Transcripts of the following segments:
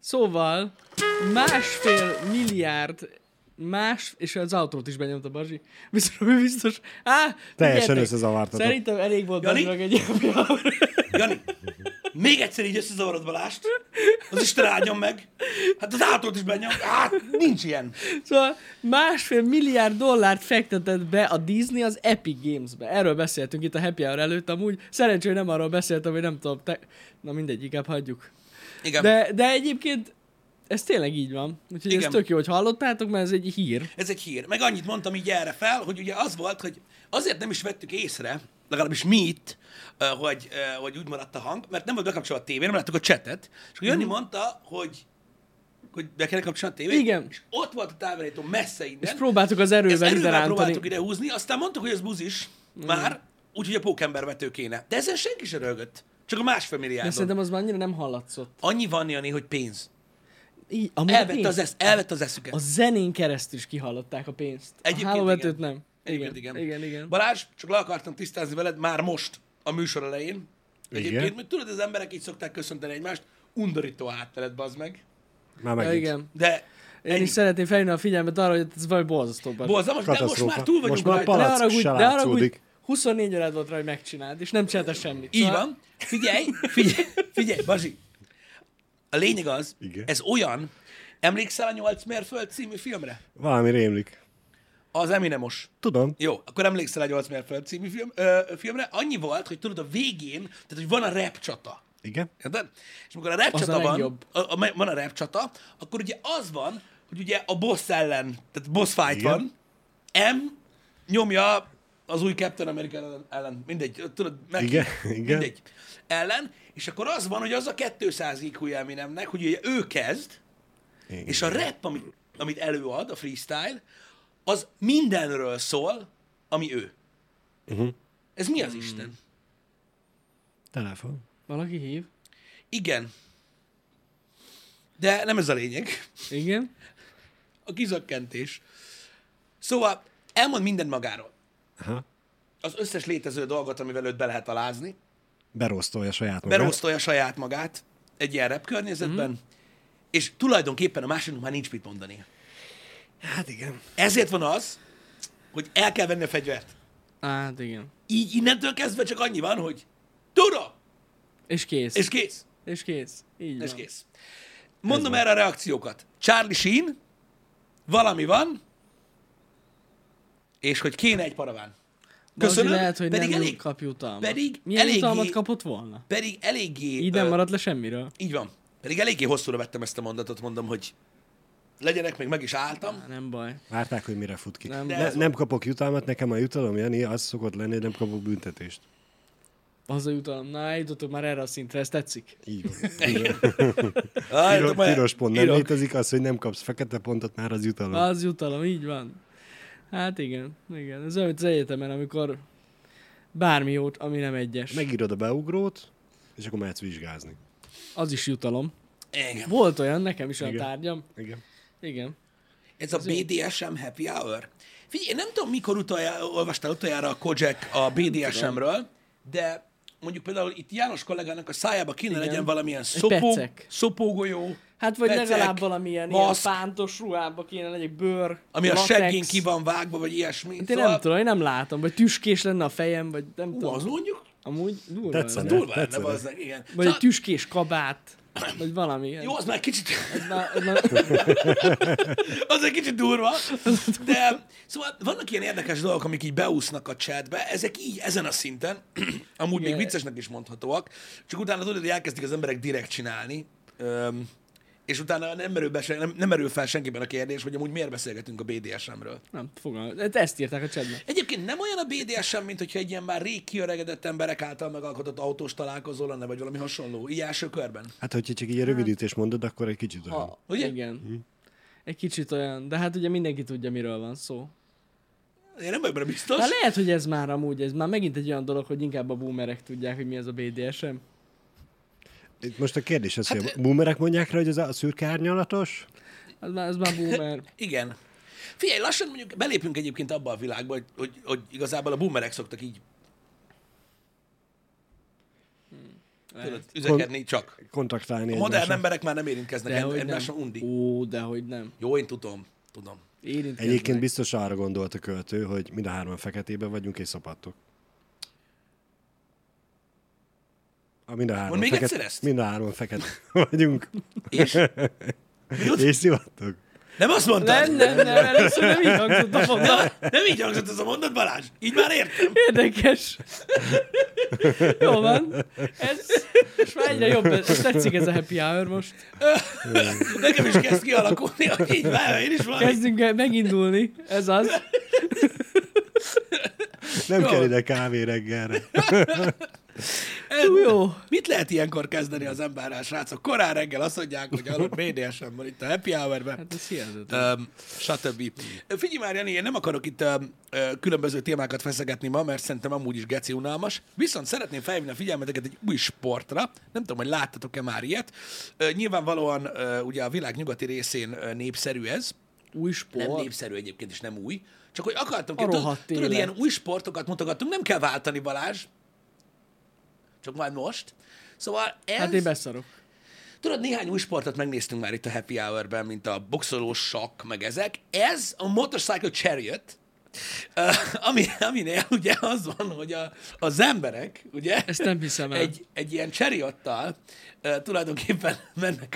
Szóval 1,5 milliárd és az autót is benyomta Bazsi. Biztos. Teljesen összezavartatok. Szerintem elég volt Bazsinak egy ilyen. Jani, még egyszer így összezavarod Balást, az Isten áldjon meg. Hát az autót is benyom. Hát nincs ilyen. Szóval 1,5 milliárd dollárt fektetett be a Disney az Epic Games-be. Erről beszéltünk itt a Happy Hour előtt amúgy. Szerencsére nem arról beszéltem, hogy nem tudom. Na mindegy, inkább hagyjuk. Igen. De egyébként ez tényleg így van. Úgyhogy Igen. ez tök jó, hogy hallottátok, mert ez egy hír. Ez egy hír. Meg annyit mondtam így erre fel, hogy ugye az volt, hogy azért nem is vettük észre, legalábbis mi itt, hogy úgy maradt a hang, mert nem volt bekapcsolva a tévé, nem láttuk a chatet, és akkor Jani mondta, hogy be kell kapcsolni a tévét, Igen. és ott volt a távirányító messze innen. És próbáltuk az Ezt erővel ide erővel rántani. próbáltuk ide húzni, aztán mondtuk, hogy ez buzis már, úgyhogy a pókembervető kéne. De ezen senki sem rögött. Csak a 1,5 De milliárdon. szerintem az már annyira nem hallatszott. Annyi van, Jani, hogy pénz. Amúgy Elvette az eszüket. A zenén keresztül is kihallották a pénzt. Egyébként a hálóvetőt igen. nem. Egyébként Igen. Balázs, csak le akartam tisztázni veled már most a műsor elején. Egyébként, Igen. mert tudod, az emberek így szokták köszönteni egymást, undorító átmenet, bazd meg. Már Ja, megint. igen. De Én is szeretném felhívni a figyelmet arra, hogy ez valami borzasztó. borzalmas, de most Katasztrófa. már túl vagyunk Most már rajta. palack se de arra látszódik. 24 órád volt rá, hogy megcsináld, és nem csinálta semmit. Így van. Figyelj, Bazsi. A lényeg az, Igen. ez olyan, emlékszel a 8 mérföld című filmre? Valami rémlik. Az Eminemos. Tudom. Jó, akkor emlékszel a 8 mérföld című filmre? Annyi volt, hogy tudod, a végén, tehát hogy van a rap csata. Igen. Érted? És amikor a rap Az csata a van, legjobb. van a rap csata, akkor ugye az van, hogy ugye a boss ellen, tehát boss fight Igen. van, M nyomja az új Captain America ellen, mindegy, tudod, Igen. mindegy, ellen, és akkor az van, hogy az a 200 IQ Eminemnek, hogy ugye ő kezd, Igen. és a rap, amit előad, a freestyle, az mindenről szól, ami ő. Ez mi az Isten? Telefon. Valaki hív? Igen. De nem ez a lényeg. Igen. A kizökkentés. Szóval elmond mindent magáról. Aha. Az összes létező dolgot, amivel őt be lehet alázni. Berosztolja saját magát. Berosztolja saját magát egy ilyen rap környezetben, és tulajdonképpen a másiknak már nincs mit mondani. Hát igen. Ezért van az, hogy el kell venni a fegyvert. Hát igen. Így innentől kezdve csak annyi van, hogy tudom, És kész. és kész. És kész. Így És van. kész. Mondom erre a reakciókat. Charlie Sheen, valami van, és hogy kéne egy paraván. Köszönöm. Lehet, hogy pedig nem elég, kap jutalmat. pedig Milyen eléggé- jutalmat kapott volna? pedig eléggé... Így nem maradt le semmiről. Így van. Pedig eléggé hosszúra vettem ezt a mondatot, mondom, hogy legyenek, még meg is álltam. Nem baj. Várták, hogy mire fut ki. Nem. De Ne, ez nem kapok jutalmat, nekem a jutalom, Jani, az szokott lenni, hogy nem kapok büntetést. Az a jutalom. Na, eljutottuk már erre a szintre, ez tetszik. Így van. Piros pont nem írok. létezik, az, hogy nem kapsz fekete pontot, már az jutalom. Az jutalom, így van. Hát igen. Ez olyan, mint az egyetemen, amikor bármi jót, ami nem egyes. Megírod a beugrót, és akkor mehetsz vizsgázni. Az is jutalom. Igen. Volt olyan, nekem is olyan Igen. tárgyam. Igen. Igen. Ez a BDSM happy hour. Figyelj, én nem tudom, mikor olvastál utoljára a Kojak a BDSM-ről, de mondjuk például itt János kollégának a szájába kéne Igen. legyen valamilyen Egy pecek. szopógolyó, Hát vagy pecek, legalább valamilyen ilyen maszk, pántos ruhába kéne legyek, bőr, ami a latex. seggén ki van vágva, vagy ilyesmi. Hát én nem tudom, én nem látom, vagy tüskés lenne a fejem, vagy nem tudom. Az mondjuk, Amúgy durva. Tetszene. lenne. durva lenne, tetszene. bazdmeg, igen. Vagy egy tüskés kabát, vagy valami. Jó, az már kicsit, Ez már az egy kicsit durva, de szóval vannak ilyen érdekes dolgok, amik így beúsznak a chatbe, ezek így ezen a szinten, amúgy még Igen. viccesnek is mondhatóak, csak utána tudod, hogy elkezdik az emberek direkt csinálni, és utána nem merül fel senkiben a kérdés, hogy amúgy miért beszélgetünk a BDSM-ről. nem, fogalmam. Ezt írták a chatben. Egyébként nem olyan a BDSM, mint hogyha egy ilyen már rég kiöregedett emberek által megalkotott autós találkozó lenne, vagy valami hasonló, így első körben. Hát, hogyha csak így a rövidítés mondod, akkor egy kicsit olyan. Ha, Ugye? igen. Egy kicsit olyan, de hát ugye mindenki tudja, miről van szó. Én nem vagyok benne biztos. Hát lehet, hogy ez már amúgy, ez már megint egy olyan dolog, hogy inkább a boomerek tudják, hogy mi ez a BDSM. Itt most a kérdés az, hogy a boomerek mondják rá, hogy ez a szürke árnyalatos? Ez már boomer. Igen. Figyelj, lassan mondjuk belépünk egyébként abba a világba, hogy igazából a boomerek szoktak így. Tudod, üzekedni csak. Kontaktálni A modern egymással. emberek már nem érintkeznek Dehogy egymással, undi. dehogy nem. Jó, én tudom. Érintkeznek. Egyébként biztos arra gondolt a költő, hogy mind a hárman feketében vagyunk és szopattok. Mind a hárman Mondd még egyszer ezt? Mind a hárman fekete vagyunk. És? És szivattok. Nem azt mondtad? Nem, először nem így hangzott a mondat. Nem így hangzott ez a mondat, Balázs? Így már értem. Érdekes. Jó van. Ez most már egyre jobb. Ez tetszik ez a happy hour most. Nekem is kezd kialakulni, hogy így már én is valami. Kezdünk el megindulni. Ez az. Nem kell ide kávé reggelre. Jó. Mit lehet ilyenkor kezdeni az emberrel, srácok? Korán reggel azt mondják, hogy alap BDSM van itt a happy hour-ben. Hát ez hihetetlen. Stb. Figyelj már, Jani, én nem akarok itt különböző témákat feszegetni ma, mert szerintem amúgy is geci unalmas. Viszont szeretném felhívni a figyelmeteket egy új sportra. Nem tudom, hogy láttatok-e már ilyet. Nyilvánvalóan ugye a világ nyugati részén népszerű ez. Új sport. Nem népszerű egyébként, és nem új. Csak hogy akartam, A rohadt tudod, élet. ilyen új sportokat mutogattunk, nem kell váltani, Balázs. Csak majd most. Szóval ez... Hát én beszarok. Tudod, néhány új sportot megnéztünk már itt a Happy Hour-ben, mint a boxolós sakk, meg ezek. Ez a Motorcycle Chariot, aminél ugye az van, hogy az emberek, ugye, Ezt nem hiszem el. egy ilyen chariottal tulajdonképpen mennek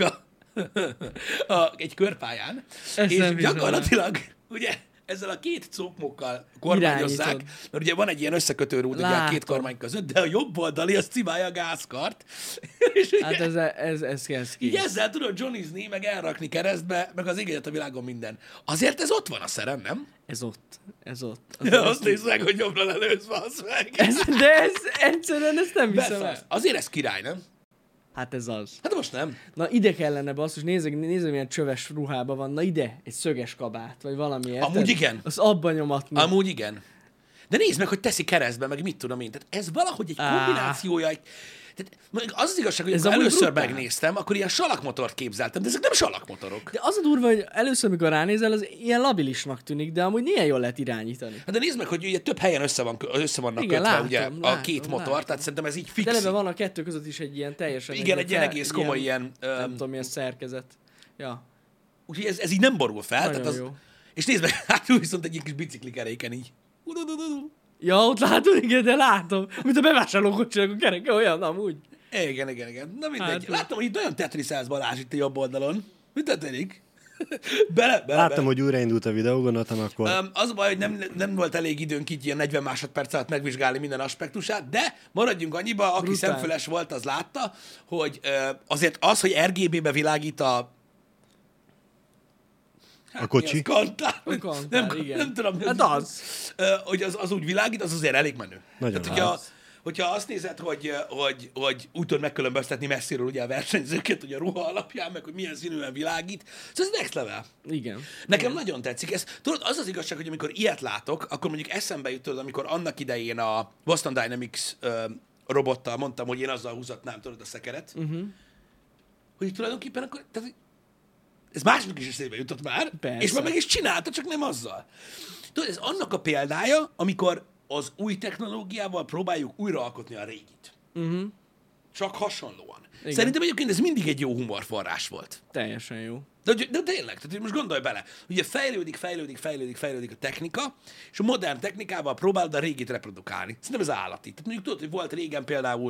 egy körpályán, Ezt és nem hiszem el. gyakorlatilag, ugye, ezzel a két cókmokkal kormányozzák, Irányítod. mert ugye van egy ilyen összekötő rúd ugye a Látom. két kormány között, de a jobb oldali az cibálja a gázkart, és ugye, Hát ez ki. így ezzel tudod johnnyzni, meg elrakni keresztbe, meg az égélet a világon minden. Azért ez ott van a szeren, nem? Ez ott. Azt nézd meg, hogy jobbra lelősz, bassz meg. De ez egyszerűen ezt nem hiszem Befasz. el. Azért ez király, nem? Hát ez az. Hát most nem. Na ide kellene basszus, nézzük milyen csöves ruhában van. Na ide, egy szöges kabát, vagy valami, érted? Amúgy igen. Az abban nyomatni. Amúgy igen. De nézd meg, hogy teszi keresztbe, meg mit tudom én. Tehát ez valahogy egy kombinációja. Tehát mondjuk az az igazság, hogy Ez amikor amúgy először brutál. megnéztem, akkor ilyen salakmotort képzeltem, de ezek nem salakmotorok. De az a durva, hogy először, amikor ránézel, az ilyen labilisnak tűnik, de amúgy milyen jól lehet irányítani. Hát de nézd meg, hogy ugye több helyen össze vannak Igen, kötve látom, ugye a látom, két motor, látom. tehát szerintem ez így De fixi. eleve van a kettő között is egy ilyen teljesen... Igen, egy ilyen egész komoly ilyen... Nem tudom, milyen szerkezet. Ja, Úgyhogy ez így nem borul fel. nagyon Tehát az, jó. és nézd meg, hátul viszont egy ilyen kis biciklikeréken így. Ja, ott látod, igen, de látom. Mint a bevásárlókocsinak a kereke, olyan amúgy. Igen. Na mindegy. Hát, Láttam, hogy itt olyan tetriszelsz, Balázs itt a jobb oldalon. Mi történik? Láttam, hogy újraindult a videó, gondoltam akkor. Az a baj, hogy nem volt elég időnk így ilyen 40 másodperc alatt megvizsgálni minden aspektusát, de maradjunk annyiba, aki Brutál. szemfüles volt, az látta, hogy azért az, hogy RGB-be világít a A kocsi. Kantár, igen. Nem tudom. Hát az. Hogy az úgy világít, az azért elég menő. Nagyon Tehát, hogyha azt nézed, hogy úgy tudod megkülönböztetni messziről ugye a versenyzőket, hogy a ruha alapján, meg hogy milyen színűen világít, szóval ez next level. Igen. Nekem nagyon tetszik ez. Tudod, az az igazság, hogy amikor ilyet látok, akkor mondjuk eszembe jut, tudod, amikor annak idején a Boston Dynamics robottal mondtam, hogy én azzal húzatnám, tudod, a szekeret, hogy tulajdonképpen akkor, tehát, ez másnak is eszébe jutott már, Persze. és már meg is csinálta, csak nem azzal. Tudod, ez annak a példája, amikor az új technológiával próbáljuk újraalkotni a régit. Csak hasonlóan. Igen. Szerintem egyébként ez mindig egy jó humorforrás volt. Teljesen jó. De tényleg, tehát most gondolj bele. Ugye fejlődik a technika, és a modern technikával próbálod a régit reprodukálni. Szerintem ez állati. Tehát mondjuk tudod, hogy volt régen például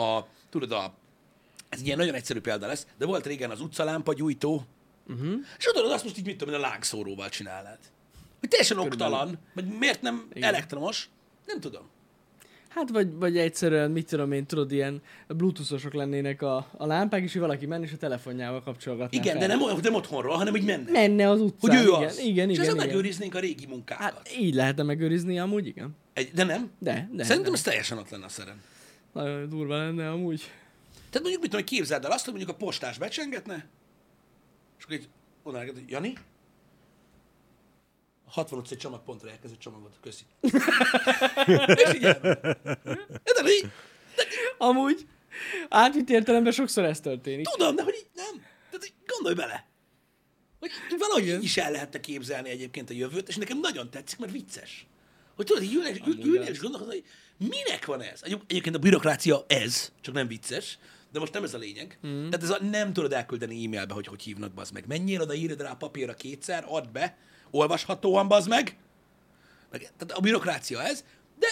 ez egy ilyen nagyon egyszerű példa lesz, de volt régen az utcalámpa gyújtó, és tudod, azt most így mit tudom, én, a lángszóróval csinálnád. Hogy teljesen oktalan, vagy miért nem elektromos, nem tudom. Hát vagy egyszerűen, mit tudom én, tudod, ilyen bluetoothosok lennének a lámpák, és hogy valaki menne, és a telefonjával kapcsolgatná Igen, fel. de nem otthonról, hanem hogy menne. Menne az Hogy utcán, ő igen, az. igen, és ezzel igen. megőriznénk a régi munkákat. Hát így lehetne megőrizni amúgy, igen. De nem? De. Szerintem ez teljesen ott lenne a szeren. Nagyon durva lenne amúgy. Tehát mondjuk, mit tudom, hogy képzeld el azt, hogy mondjuk a postás becsengetne, és akkor így mondaná neked, hogy Jani, a 60 utcai csomagpontra érkezett csomagot, köszi. És így elmegy. De így, Amúgy átvitt értelemben sokszor ez történik. tudom, de hogy így nem. Tehát így gondolj bele. Hogy valahogy így is el lehetne képzelni egyébként a jövőt, és nekem nagyon tetszik, mert vicces. Hogy tudod, így ülnél és gondolkodni, hogy minek van ez? Egyébként a bürokrácia ez, csak nem vicces. de most nem ez a lényeg. Tehát nem tudod elküldeni e-mailbe, hogy hívnak, bazd meg. Menjél oda, írd rá a papírra kétszer, add be, olvashatóan, bazd meg. Tehát a bürokrácia ez, de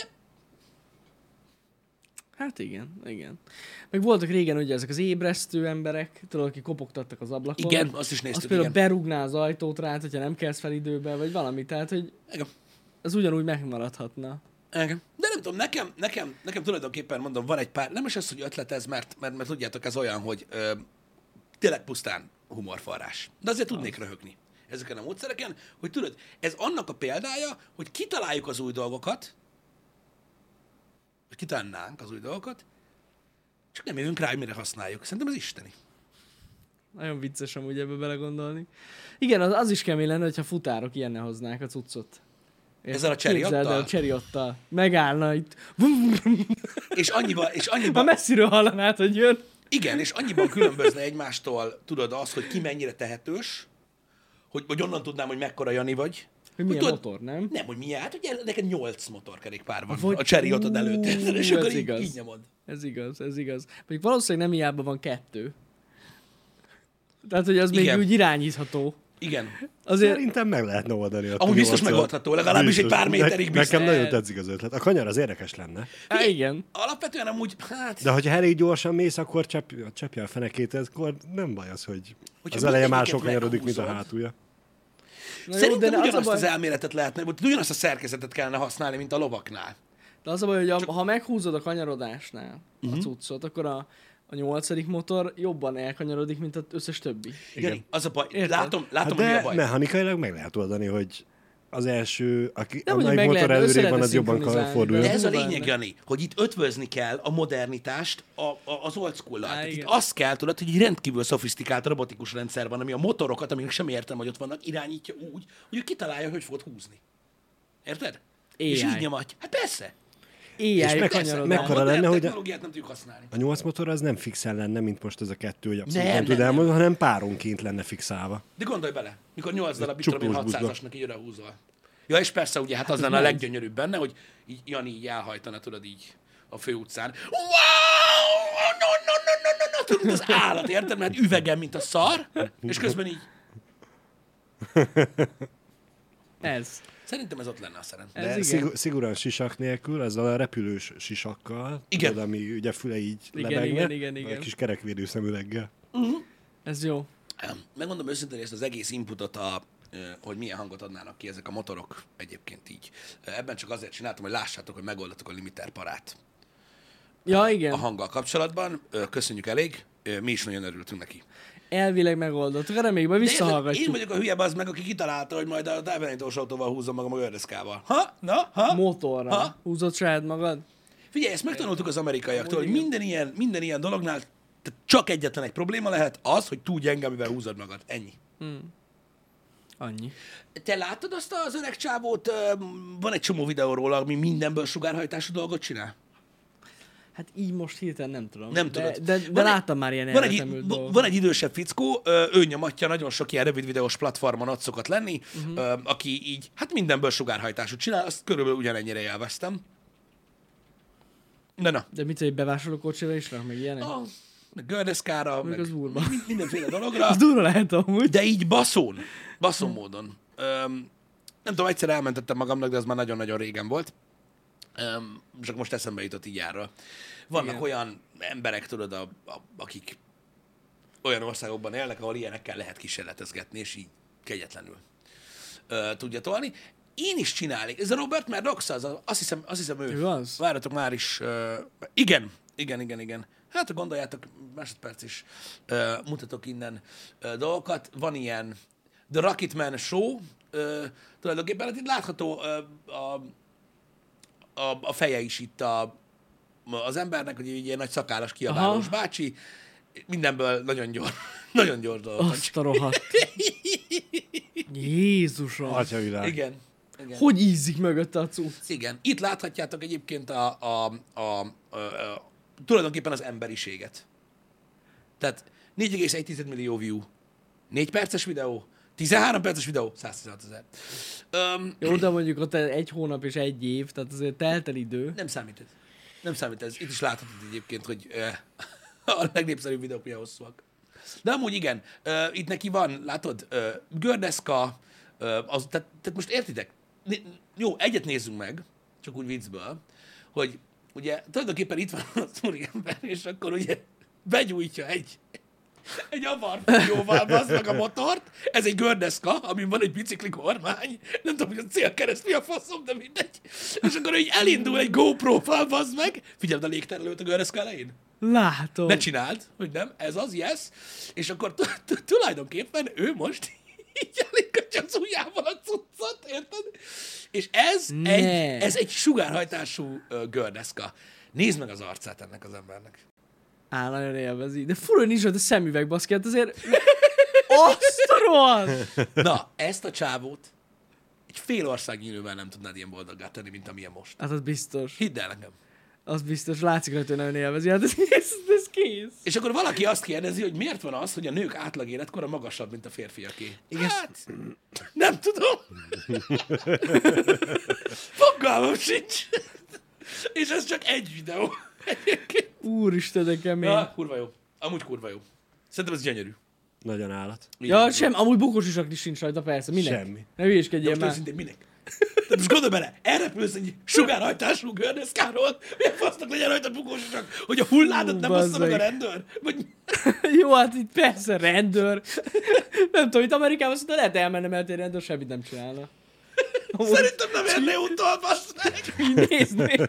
Hát igen. Meg voltak régen ugye ezek az ébresztő emberek, tudod, akik kopogtattak az ablakon. igen, azt is néztük, azt például igen. berúgná az ajtót rád, hogyha nem kelsz fel időben, vagy valami, tehát, hogy Igen. az ugyanúgy megmaradhatna. Igen. De nem tudom, nekem tulajdonképpen mondom, van egy pár, nem is az, hogy ötlet ez, mert tudjátok, ez olyan, hogy tényleg pusztán humorforrás. De azért tudnék röhögni ezeken a módszereken, hogy tudod, ez annak a példája, hogy kitaláljuk az új dolgokat, hogy kitalálnánk az új dolgokat, csak nem jövünk rá, hogy mire használjuk. Szerintem ez isteni. Nagyon vicces amúgy ebbe belegondolni. Igen, az is kemény lenne, hogyha futárok ilyennel hoznák a cuccot. Ezzel a Képzeld el, cseriottal? a cseriottal. Megállna itt. És annyiban, Ha messziről hallanád, hogy jön. igen, és annyiban különbözne egymástól, tudod, az, hogy ki mennyire tehetős, hogy onnan tudnám, hogy mekkora Jani vagy. Hogy milyen tudod, motor, nem? Nem, hogy milyen, hát ugye neked 8 motorkerékpár van Vagy- a cseriotod előtt, és akkor ez így, igaz. így nyomod. Ez igaz. Még valószínűleg nem hiába van 2. Tehát, hogy az még Igen. úgy irányítható. Igen. Azért Szerintem meg lehetne oldani. A Amúgy biztos nyolccal. megoldható, legalábbis egy pár méterig biztos. Nekem nagyon tetszik az ötlet. A kanyar az érdekes lenne. igen. Alapvetően amúgy, hát... De hogyha elég gyorsan mész, akkor csapja a fenekét, akkor nem baj az, hogy Hogyha az eleje mindegyiket mások kanyarodik, mint a meghúzod. hátulja. Na Szerintem de az a ugyanazt baj, az elméletet lehetne, vagy ugyanazt a szerkezetet kellene használni, mint a lovaknál. de az a baj, hogy ha meghúzod a kanyarodásnál a cuccot, akkor a 8. motor jobban elkanyarodik, mint az összes többi. Igen. Az a baj, Érted? látom, Hát hogy mi a de baj. mechanikailag meg lehet oldani, hogy az első, Nem, hogy amelyik meg motor lehetne, össze előrébb van, lehetne az jobban szinkronizálni, fordul. De de- ez a Durva lényeg, lenne. Jani, hogy itt ötvözni kell a modernitást az old school-lal. Á, Tehát itt igen. azt kell, tudod, hogy egy rendkívül szofisztikált robotikus rendszer van, ami a motorokat, aminek sem értem, hogy ott vannak, irányítja úgy, hogy ő kitalálja, hogy fogod húzni. Érted? És AI. így nyomatja. Hát persze. AI meg- kanyarodás. mekkora a modern lenne, hogy a- technológiát nem tudjuk használni. A 8 motor az nem fixen lenne, mint most ez a 2, hogy abszolút Nem, nem tud nem, elmondani, hanem páronként lenne fixálva. De gondolj bele, mikor 8 darab, mit tudom én, csuklós buzga. 600-asnak így odahúzol. Ja, és persze, ugye, hát az lenne a leggyönyörűbb benne, hogy így Jani így elhajtana, tudod, így a főutcán. Wow! No, tudod, mint az állat, érted? Mert üvegem, mint a szar, és közben így. Ez. Szerintem ez ott lenne a szerem. Ez De igen. szigorúan sisak nélkül, ezzel a repülős sisakkal, Igen. tudod, ami ugye füle így Igen, lebegne, igen. egy kis kerekvédő szemüveggel. Ez jó. Megmondom őszintén, ezt az egész inputot, hogy milyen hangot adnának ki ezek a motorok egyébként így. Ebben csak azért csináltam, hogy lássátok, hogy megoldottuk a limiter parát Ja, igen. a hanggal kapcsolatban. Köszönjük elég, mi is nagyon örültünk neki. Elvileg megoldottuk. Reméljük, majd De érted, én visszahallgatjuk. vagyok a hülye az meg, aki kitalálta, hogy majd a távirányítós autóval húzom magam a gördeszkával. Ha? Na? Ha? Motorra. Ha? Húzott saját magad? Figyelj, ezt megtanultuk az amerikaiaktól, hogy minden ilyen dolognál tehát csak egyetlen egy probléma lehet az, hogy túl gyenge, amivel húzod magad. Ennyi. Annyi. Te láttad azt az öreg csávót? Van egy csomó videó róla, ami mindenből sugárhajtású dolgot csinál? Hát így most hirtelen nem tudom. Nem de, tudod. De Van láttam már ilyen van elvetemült dolgot. van egy idősebb fickó, ő nyomatja nagyon sok ilyen rövid videós platformon ott szokott lenni, aki így, hát mindenből sugárhajtásút csinál, azt körülbelül ugyanennyire élveztem. Na. De mit, hogy bevásárlókocsira is rak, meg ilyenek? Meg gördeszkára, meg az durva. mindenféle dologra, Az durva lehet amúgy. de így baszón módon. Nem tudom, egyszer elmentettem magamnak, de az már nagyon-nagyon régen volt. Csak most eszembe jutott így erről. Vannak Igen. olyan emberek, tudod, akik olyan országokban élnek, ahol ilyenekkel lehet kísérletezgetni, és így kegyetlenül tudja tolni. Én is csinálnék. Ez a Robert Maddox, azt hiszem ő. Ő az? Várjatok már is. Igen. Hát gondoljátok, másodperc is mutatok innen dolgokat. Van ilyen The Rocketman Show, tulajdonképpen hát itt látható a feje is itt az embernek, hogy egy ilyen nagy szakállas kiabálós bácsi, mindenből nagyon gyors dolgokat. Azt a rohadt. Jézusom. Atyavilág. Igen. Hogy ízik mögötte a cucc? Igen. Itt láthatjátok egyébként tulajdonképpen az emberiséget. Tehát 4,1 millió view, 4 perces videó, 13 perces videó, 116 000. Jó, de mondjuk ott 1 hónap és 1 év, tehát azért telt el idő. Nem számít ez. Nem számít ez. Itt is láthatod egyébként, hogy A legnépszerűbb videók milyen hosszúak. De amúgy igen, itt neki van, látod, gördeszka, tehát most értitek? Jó, egyet nézzünk meg, csak úgy viccből, hogy ugye tulajdonképpen itt van az úriember, és akkor ugye begyújtja egy avarfújóval bazd meg a motort, ez egy gördeszka, amin van egy bicikli kormány, nem tudom, hogy a célkereszt mi a faszom, de mindegy. És akkor így elindul egy GoPro-val, bazd meg, figyeld a légterelőt a gördeszka elején. Látom. Ne csináld, hogy nem, ez az, yes. És akkor tulajdonképpen ő most így elégetja az ujjával a cuccot, érted? És ez egy sugárhajtású gördeszka. Nézd meg az arcát ennek az embernek. Nagyon élvezi. De fura, hogy nincs ott a szemüveg, baszki, hát azért... Azt a rohadt! Na, ezt a csávót egy fél országnyílővel nem tudnád ilyen boldoggá tenni, mint amilyen most. Hát az biztos. Hidd el nekem. Az biztos. Látszik, hogy ő nagyon élvezi. Hát ez kész. És akkor valaki azt kérdezi, hogy miért van az, hogy a nők átlag életkora magasabb, mint a férfiaké. Igen. Hát, nem tudom. Fogalmam sincs. És ez csak egy videó. Úristen, de kemény. Ja, kurva jó. Amúgy kurva jó. Szerintem ez gyönyörű. Nagyon állat. Ja, amúgy bukós is nincs rajta, persze. Minek? Semmi. Ne hülyéskedjél Most már. őszintén minek? Tehát most gondolj bele, elrepülsz egy sugárhajtású gördeszkáról, milyen fasznak legyen rajta bukósisak, hogy a hulládat nem bassza meg a rendőr? Vagy... Jó, hát itt persze rendőr. Nem tudom, itt Amerikában szerintem lehet elmenni, mert egy rendőr semmit nem csinálna. Szerintem nem érné utol, bassz meg! Nézd meg!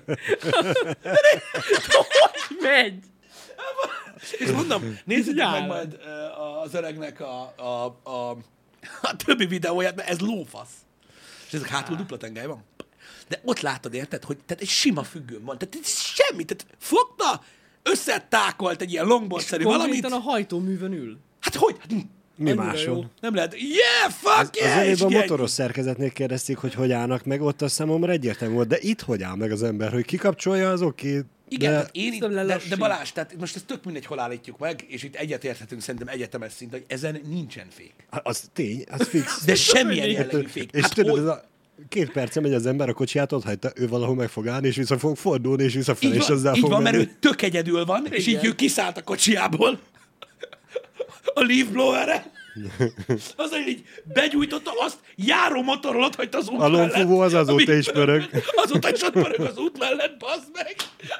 Hogy megy? És mondom, nézzétek meg Jár. majd az öregnek a többi videóját, mert ez lófasz. És ezek hátul dupla tengely van. De ott látod, érted, hogy tehát egy sima függőn van. Tehát ez semmi. Tehát fogta, összetákolt egy ilyen longboard-szerű valamit. Konkrétan a hajtóművön ül. Hát hogy? Mi Annyira máson? jó. Nem lehet. Yeah, fuck yeah! Az és előbb a így motoros szerkezetnél kérdezték, hogy állnak meg, ott a számomra egyértelmű volt, de itt hogy áll meg az ember, hogy kikapcsolja, az oké. igen, de... tehát én itt, Szerintem de lelassít. Balázs, tehát most ez tök mindegy, hol állítjuk meg, és itt egyetérthetünk szerintem egyetemes szint, hogy ezen nincsen fék. Az tény, az fix. De semmilyen jellegű fék. És Hát tudod, hogy- ez a 2 perce megy az ember a kocsiját, ott hagyta, ő valahol meg fog állni, és vissza fog fordulni, és visszafelé, Így és van, azzal így fog van, mert menni. ő tök egyedül van, és így Igen. ő kiszállt a kocsiából a leaf blower-re. Azon így begyújtotta, azt járó motorral ott hagyta az út A lomfúvó az azóta Ami- is pörög. Azóta is ott pörög az út mellett, bazd meg.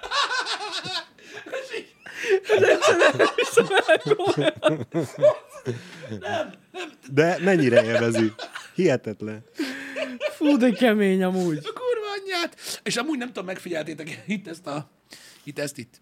És így, De mennyire élvezi. Hihetetlen. Fú, de kemény amúgy. a kurva anyját. És amúgy nem tudom, megfigyeltétek itt ezt.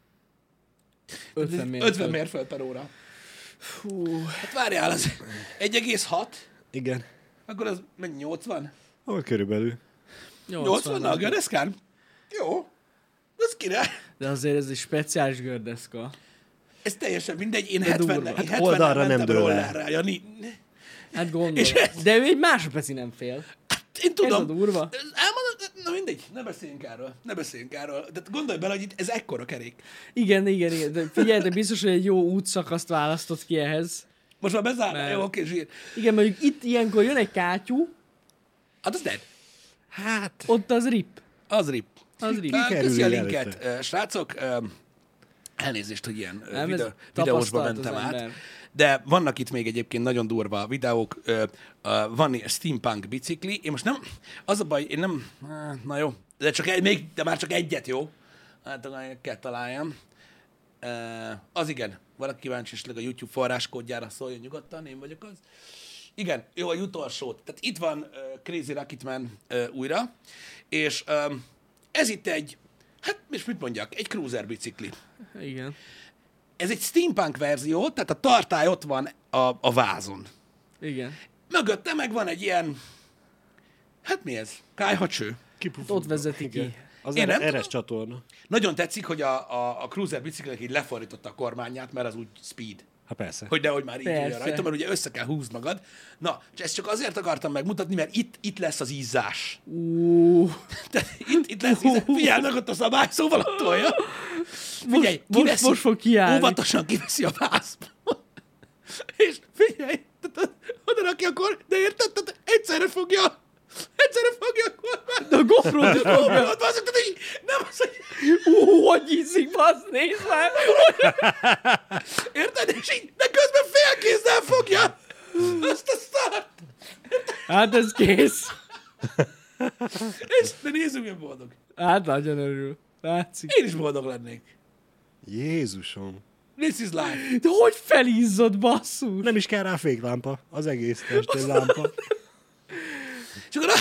50 50 mérföld per óra. Fú. Hát várjál, az 1,6, Igen. akkor az mennyi, 80? Hol körülbelül. 80 a gördeszkán? Jó. Az király. De azért ez egy speciális gördeszka. Ez teljesen mindegy. Én durva. 70-nel Hát 70 oldalra nem dől el. rollerrel, Jani. Hát gondolom. És ez- De ő egy másodpercig nem fél. Én Ez tudom. a durva. Elmondod, na mindegy, ne beszéljünk erről. De gondolj bele, hogy itt ez ekkora kerék. Igen. De figyelj, de biztos, hogy egy jó útszakaszt választott ki ehhez. Most már bezárná, Mert- jó, oké, zsír. Igen, mondjuk itt ilyenkor jön egy kátyú, Hát az dead. Hát, ott az rip. Az rip. Az rip. kerül Köszi a előtte? linket, srácok. Elnézést, hogy ilyen Nem, ez videósba tapasztalt mentem az át. ember. De vannak itt még egyébként nagyon durva videók. Van egy steampunk bicikli. Én most nem... Az a baj, én nem... Na jó. De már csak egyet, jó? Hát kell találjam. Az igen. Valaki kíváncsi esetleg a YouTube forráskódjára szóljon nyugodtan, én vagyok az. Igen, jó, a utolsót. Tehát itt van Crazy Rocketman újra, és ez itt egy, hát és mit mondjak, egy cruiser bicikli. Igen. Ez egy steampunk verzió, tehát a tartály ott van a vázon. Igen. Mögötte meg van egy ilyen, hát mi ez? Kályhacső. Ott vezeti ki. az Én nem eres tudom. csatorna. Nagyon tetszik, hogy a cruiser biciklinek így lefordította a kormányát, mert az úgy speed. Hát persze. Hogy nehogy már így jöjjön Persze. rajta, mert ugye össze kell húzni magad. Na, és ezt csak azért akartam megmutatni, mert itt lesz az ízás. Tehát itt lesz ízás. Figyelj meg ott a szabályszó alatt tolja. Figyelj, most fog kiállni. óvatosan kiveszi a vázba. És figyelj, oda rakja akkor, de érted? Tehát egyszerre fogja a kormányt. De a GoPro-t is fogja. Nem az, hogy Hogy ízik, Basz, nézd már! Érted? És így, de közben félkézzel fogja azt a szart. Hát ez kész. És de nézzük, milyen boldog. Hát nagyon örül. Látszik. Én is boldog lennék. Jézusom. This is life. De hogy felizzott, basszus? Nem is kell rá féklámpa. Az egész testén lámpa. És akkor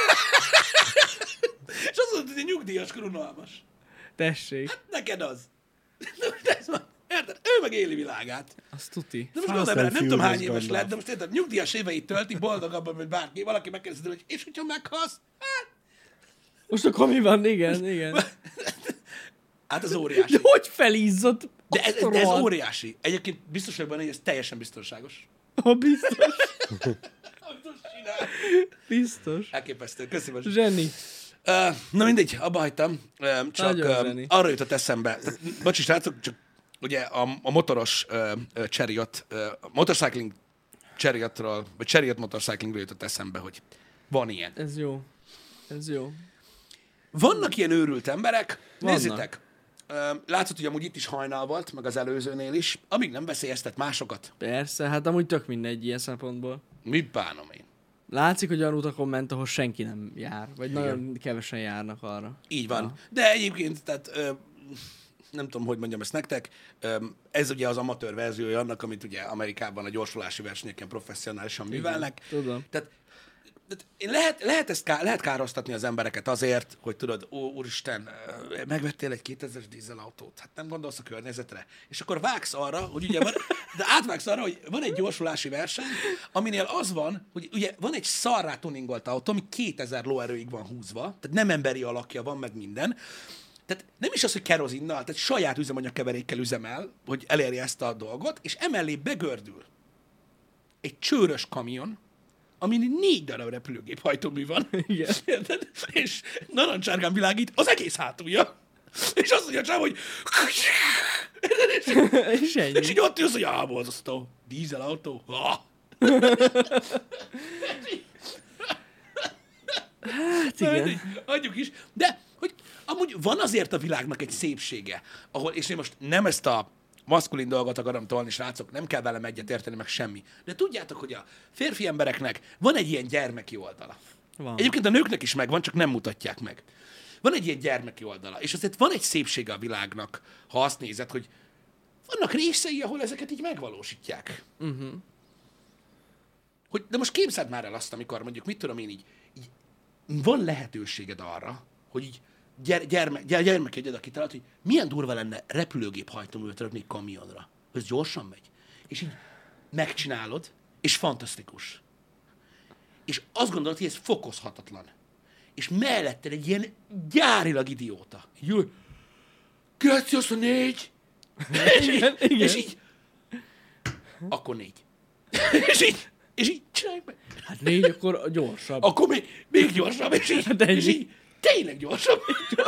és azt mondod, hogy a nyugdíjas unalmas. Tessék. Neked az. De ez van. Érted? Ő meg éli világát. Azt tuti. De most Fast gondolj bele, and nem tudom hány Furious éves gondolom. lett, de most érted, nyugdíjas éveit tölti boldogabban, mint bárki. Valaki megkérdezi tőle, hogy és hogyha meghalsz? Hát, Most akkor mi van? Igen. hát az óriási. De hogy felizzott? De ez Rohadt. óriási. Egyébként biztos vagyok benne, hogy ez teljesen biztonságos. Biztos. Amit most csinál. Biztos. Elképesztő. Köszönöm. Zseni. Na mindegy, abba hagytam. Csak Nagyon zseni. arra jutott eszembe. Tehát, bocsi, srácok, csak ugye a motoros chariot, motorcycling chariotról, vagy chariot motorcyclingről jutott eszembe, hogy van ilyen. Ez jó. Ez jó. Vannak ilyen őrült emberek, Vannak. nézzétek. Látszott, hogy amúgy itt is hajnal volt, meg az előzőnél is, amíg nem veszélyeztet másokat. Persze, hát amúgy tök mindegy ilyen szempontból. Mit bánom én? Látszik, hogy olyan utakon ment, ahol senki nem jár. Vagy nagyon kevesen járnak arra. Így van. De egyébként, tehát nem tudom, hogy mondjam ezt nektek, ez ugye az amatőr verziója annak, amit ugye Amerikában a gyorsulási versenyeken professzionálisan művelnek. tudom. Tehát én lehet károztatni az embereket azért, hogy tudod, ó, úristen, megvettél egy 2000-es dízelautót, hát nem gondolsz a környezetre. És akkor vágsz arra, hogy ugye van, de átvágsz arra, hogy van egy gyorsulási verseny, aminél az van, hogy ugye van egy szarrá tuningolt autó, ami 2000 lóerőig van húzva, tehát nem emberi alakja van, meg minden. Tehát nem is az, hogy kerozinnal, tehát saját üzemanyagkeverékkel üzemel, hogy elérje ezt a dolgot, és emellé begördül egy csőrös kamion, amin 4 darab repülőgép hajtómű van. Igen. Érted? És narancsárgán világít az egész hátulja. És azt mondja csak, hogy... És ennyi. És így ott jössz, hogy borzasztó. Dízelautó. Hát igen. Adjuk is. De, hogy amúgy van azért a világnak egy szépsége, ahol, és én most nem ezt a maszkulin dolgot akarom tolni, srácok, nem kell velem egyet érteni, meg semmi. De tudjátok, hogy a férfi embereknek van egy ilyen gyermeki oldala. Van. Egyébként a nőknek is megvan, csak nem mutatják meg. Van egy ilyen gyermeki oldala, és azért van egy szépsége a világnak, ha azt nézed, hogy vannak részei, ahol ezeket így megvalósítják. Hogy, de most képzeld már el azt, amikor mondjuk, mit tudom én így van lehetőséged arra, hogy így gyermekegyedet kitalált, hogy milyen durva lenne repülőgép hajtóművet rakni kamionra. Ez gyorsan megy. És így megcsinálod, és fantasztikus. És azt gondolod, hogy ez fokozhatatlan. És melletted egy ilyen gyárilag idióta. Jó, 204! Igen. És így, akkor 4. és így csináljuk meg. Hát 4, akkor gyorsabb. Akkor még gyorsabb, Hát ennyi. és így tényleg gyorsabb.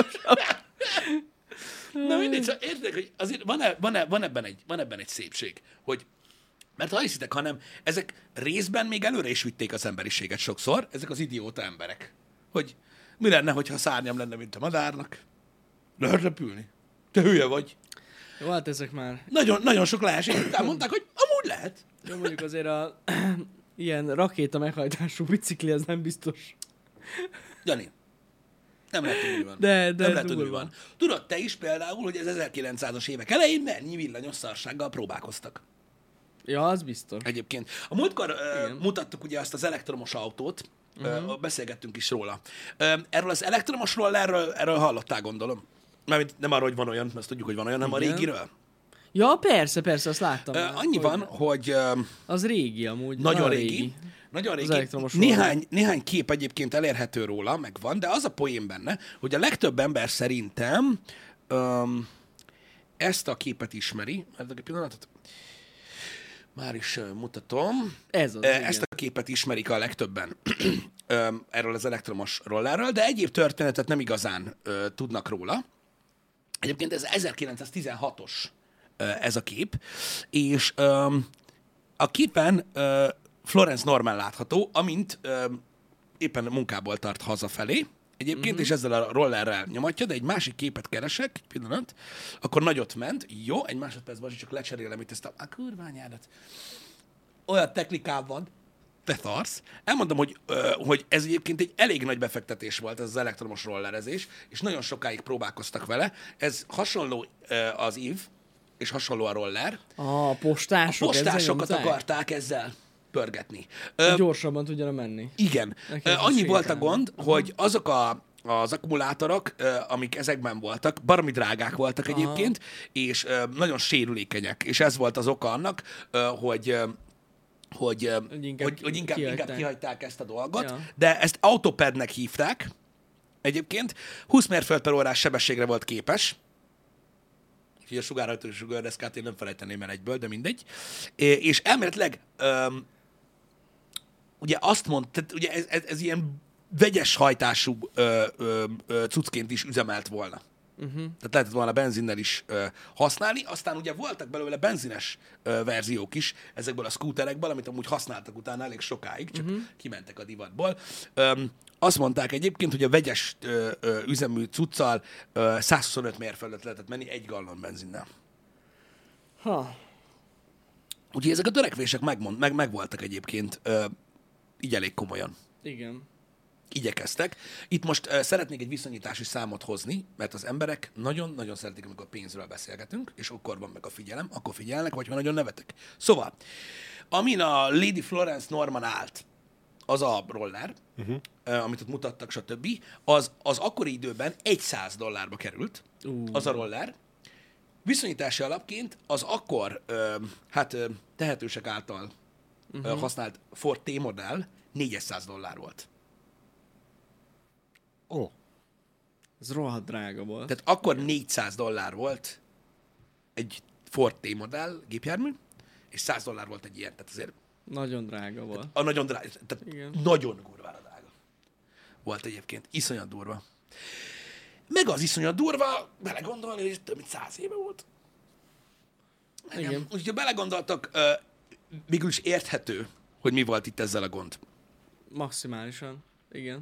Na mindegy, szóval érted, hogy azért van ebben egy szépség, hogy mert ha hiszitek, hanem ezek részben még előre is vitték az emberiséget sokszor, ezek az idióta emberek. Hogy mi lenne, hogyha szárnyam lenne, mint a madárnak? Lehet repülni? Te hülye vagy. Jó, hát ezek már... Nagyon, nagyon sok lehetőség után mondták, hogy amúgy lehet. Jó, mondjuk azért a ilyen rakéta meghajtású bicikli, az nem biztos. Jani, nem lehet tudni, mi van. De nem lehet tudni, mi durva. van. Tudod te is például, hogy az 1900-as évek elején mennyi villanyos szarsággal próbálkoztak. Ja, az biztos. Egyébként. A múltkor mutattuk ugye azt az elektromos autót, beszélgettünk is róla. Erről az elektromosról, erről hallottál, gondolom. Mármint nem arról, hogy van olyan, azt tudjuk, hogy van olyan, hanem a Igen. régiről. Ja, persze, azt láttam. már, Annyi hogy van, hogy Az régi amúgy. nagyon régi. Nagyon régi. elektromos Néhány kép egyébként elérhető róla, meg van, de az a poén benne, hogy a legtöbb ember szerintem ezt a képet ismeri. Egy pillanatot. Már is mutatom. Ez az, Ezt igen. a képet ismerik a legtöbben erről az elektromos rollerről, de egyéb történetet nem igazán tudnak róla. Egyébként ez 1916-os ez a kép, és a képen Florence Norman látható, amint éppen munkából tart hazafelé, egyébként, és ezzel a rollerrel nyomatja, de egy másik képet keresek, egy pillanat, akkor nagyot ment, jó, egy másodpercben csak lecserélem itt ezt a kurványádat. Olyan technikám van, te szarsz. Elmondom, hogy ez egyébként egy elég nagy befektetés volt, ez az elektromos rollerezés, és nagyon sokáig próbálkoztak vele. Ez hasonló az ív, és hasonló a roller. A postások. A postásokat akarták ezzel pörgetni. Gyorsabban tudjanak menni. Igen. Annyi volt a gond, hogy azok az akkumulátorok, amik ezekben voltak, baromi drágák voltak egyébként, és nagyon sérülékenyek. És ez volt az oka annak, hogy inkább kihagyták ezt a dolgot, de ezt autopadnek hívták egyébként. 20 mérföld/órás sebességre volt képes, úgyhogy a sugárhajtó gördeszkát én nem felejteném el egyből, de mindegy. És elméletileg ugye azt tehát ugye ez ilyen vegyes hajtású cuccként is üzemelt volna. Tehát lehetett volna benzinnel is használni, aztán ugye voltak belőle benzines verziók is ezekből a scooterekből, amit amúgy használtak utána elég sokáig, csak kimentek a divatból. Azt mondták egyébként, hogy a vegyes üzemű cuccal 125 mérföldet lehetett menni 1 gallon benzinnel. Úgyhogy ezek a törekvések megvoltak egyébként így elég komolyan. Igen. Igyekeztek. Itt most szeretnék egy viszonyítási számot hozni, mert az emberek nagyon-nagyon szeretik, amikor pénzről beszélgetünk, és akkor van meg a figyelem, akkor figyelnek, vagy ha nagyon nevetek. Szóval, amin a Lady Florence Norman állt, az a roller, amit ott mutattak, stb., az akkori időben $100 került, az a roller. Viszonyítási alapként az akkor tehetősek által használt Ford T-modell $400 volt. Ez rohadt drága volt. Tehát akkor $400 volt egy Ford T-modell gépjármű, és $100 volt egy ilyen. Tehát azért nagyon drága volt. Nagyon drága. Tehát nagyon kurvára drága volt egyébként. Iszonyat durva. Meg az iszonyat durva, belegondolni, hogy több mint 100 éve volt. Igen. Úgyhogy ha belegondoltak, végül is érthető, hogy mi volt itt ezzel a gond. Maximálisan. Igen.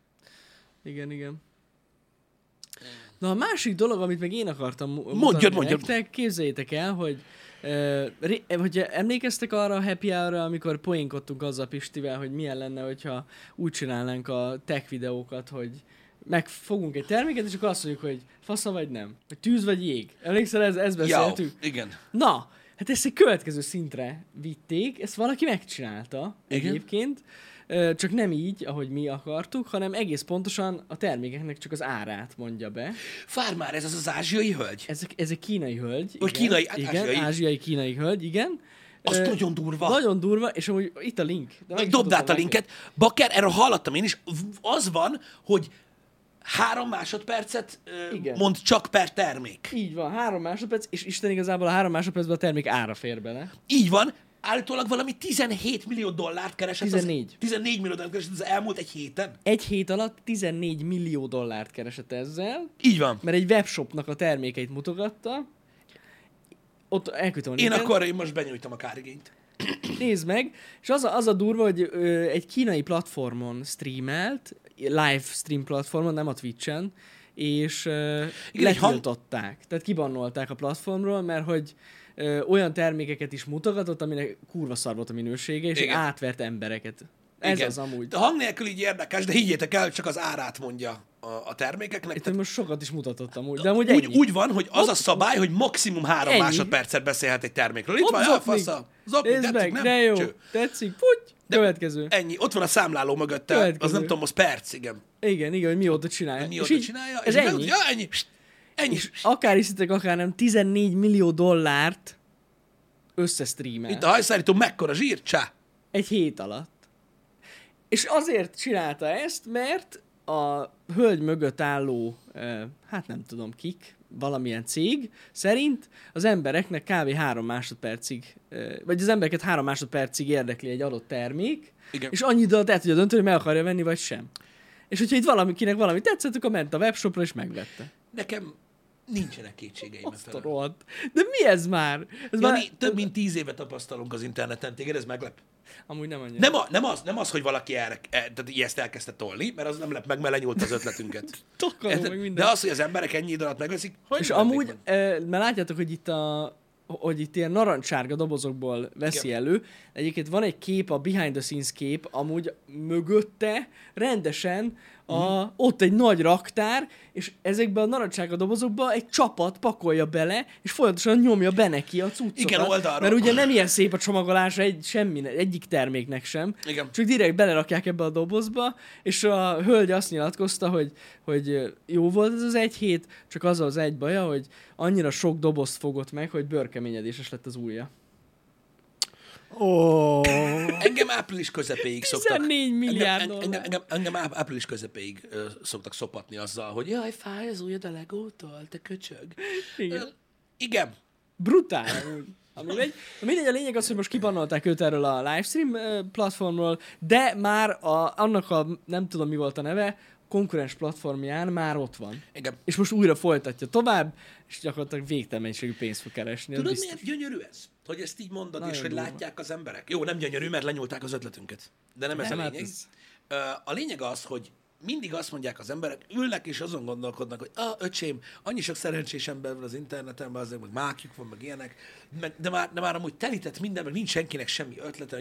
Na a másik dolog, amit meg én akartam mutatni nektek, képzeljétek el, hogy hogy emlékeztek arra a happy hour-ra, amikor poénkodtunk azzal Pistivel, hogy milyen lenne, hogyha úgy csinálnánk a tech videókat, hogy megfogunk egy terméket, és akkor azt mondjuk, hogy fasza vagy nem, vagy tűz vagy jég. Emlékszel, ezt beszéltük? Igen. Na, hát ezt egy következő szintre vitték, ezt valaki megcsinálta egyébként, csak nem így, ahogy mi akartuk, hanem egész pontosan a termékeknek csak az árát mondja be. Várj már, ez az ázsiai hölgy? Ez egy kínai hölgy. Vagy kínai, ázsiai kínai hölgy, igen. Az nagyon durva. Nagyon durva, és amúgy itt a link. Dobd át a linket. Bakker, erről hallottam én is. Az van, hogy 3 másodpercet mond csak per termék. Így van, 3 másodperc, és Isten igazából a 3 másodpercben a termék ára fér bele. Így van. Állítólag valami $17 millió keresett. 14 millió keresett az elmúlt egy héten. Egy hét alatt $14 millió keresett ezzel. Így van. Mert egy webshopnak a termékeit mutogatta. Ott elküldtem a linket. Én most benyújtom a kárigényt. Nézd meg, és az a durva, hogy egy kínai platformon streamelt, live stream platformon, nem a Twitch-en, és letiltották. Tehát kibannolták a platformról, mert hogy olyan termékeket is mutogatott, aminek kurva szar volt a minősége, és átvert embereket. Ez az amúgy. A hang nélkül így érdekes, de higgyétek el, csak az árát mondja a termékeknek. Itt most sokat is mutatott amúgy, de amúgy úgy van, hogy az a szabály, hogy maximum 3 másodpercet beszélhet egy termékről. Itt van, elfasza. Nézd meg, de jó. Tetszik, puty. Következő. Ennyi. Ott van a számláló mögötte. Az nem tudom, az perc, igen. Igen, hogy mióta csinálja. Mióta csinálja. Ez ennyi. Ja, ennyi. És akár hiszitek, akár nem, $14 millió összestreamel. Itt a hajszárító mekkora zsír? Csá. Egy hét alatt. És azért csinálta ezt, mert a hölgy mögött álló, hát nem tudom kik, valamilyen cég szerint az embereknek kb. 3 másodpercig, vagy az embereket 3 másodpercig érdekli egy adott termék, igen. És annyi időt el tudja dönteni, hogy meg akarja venni, vagy sem. És hogyha itt valakinek valami tetszett, akkor ment a webshopra és megvette. Nekem Nincsenek kétségeim. Azt a rohadt. De mi ez már? Ez Jani, már... több mint 10 éve tapasztalunk az interneten, téged ez meglep? Amúgy nem annyira. Nem az, hogy valaki tehát ezt elkezdte tolni, mert az nem lep meg, mert lenyúlt az ötletünket. Tokkolom meg minden. De az, hogy az emberek ennyi idő alatt megveszik, hogy És amúgy, mert látjátok, hogy itt ilyen narancssárga dobozokból veszi Igen. elő. Egyébként van egy kép, a behind the scenes kép, amúgy mögötte rendesen ott egy nagy raktár, és ezekben a narancssárga dobozokba egy csapat pakolja bele, és folyamatosan nyomja be neki a cuccokat. Igen, oldalról. Mert ugye nem ilyen szép a csomagolása egyik terméknek sem. Igen. Csak direkt belerakják ebbe a dobozba, és a hölgy azt nyilatkozta, hogy jó volt ez az egy hét, csak az az egy baja, hogy annyira sok dobozt fogott meg, hogy bőrkeményedéses lett az ujja. Engem április közepéig szoktak... 14 milliárd dollár. Engem április közepéig szoktak szopatni azzal, hogy jaj, fáj az ujjad a legótól, te köcsög. Igen. Igen. Brutál. Mindegy, a lényeg az, hogy most kibannolták őt erről a livestream platformról, de már annak a, nem tudom mi volt a neve, konkurens platformján már ott van. Igen. És most újra folytatja tovább, és gyakorlatilag végtelen mennyiségű pénzt fog keresni. Tudod, miért gyönyörű ez? Hogy ezt így mondod, nagyon és hogy durva. látják az emberek. Jó, nem gyönyörű, mert lenyúlták az ötletünket. De nem ez Nem, a hát lényeg. ez- A lényeg az, hogy mindig azt mondják az emberek, ülnek és azon gondolkodnak, hogy öcsém, annyi sok szerencsés ember van az interneten, azért meg mákjuk van, meg ilyenek, de már amúgy telített minden, meg nincs senkinek semmi ötlete.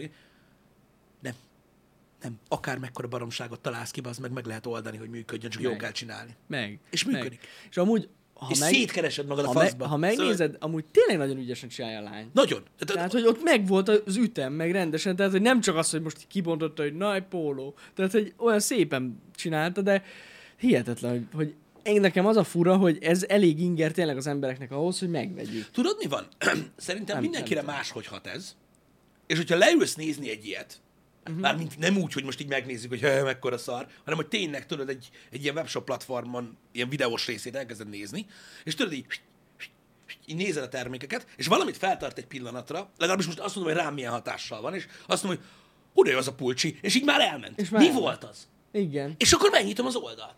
Nem. Akár mekkora baromságot találsz ki, az meg lehet oldani, hogy működjön, csak jól kell csinálni. Meg. És működik. És amúgy, És szétkeresed magad a faszba. ha megnézed, amúgy tényleg nagyon ügyesen csinálja a lány. Nagyon. Tehát, hogy ott megvolt az ütem, meg rendesen, tehát, hogy nem csak az, hogy most kibontotta, hogy nagy póló. Tehát, hogy olyan szépen csinálta, de hihetetlen, hogy én nekem az a fura, hogy ez elég inger tényleg az embereknek ahhoz, hogy megvegyük. Tudod, mi van? Szerintem Nem, mindenkire nem tudom. máshogy hat ez. És hogyha leülsz nézni egy ilyet, mármint nem úgy, hogy most így megnézzük, hogy mekkora szar, hanem hogy tényleg tudod egy ilyen webshop platformon ilyen videós részét elkezded nézni, és tudod így nézed a termékeket, és valamit feltart egy pillanatra, legalábbis most azt mondom, hogy rám milyen hatással van, és azt mondom, hogy hú, de jó az a pulcsi, és így már elment. És már Mi elment. volt az? Igen. És akkor megnyitom az oldalt.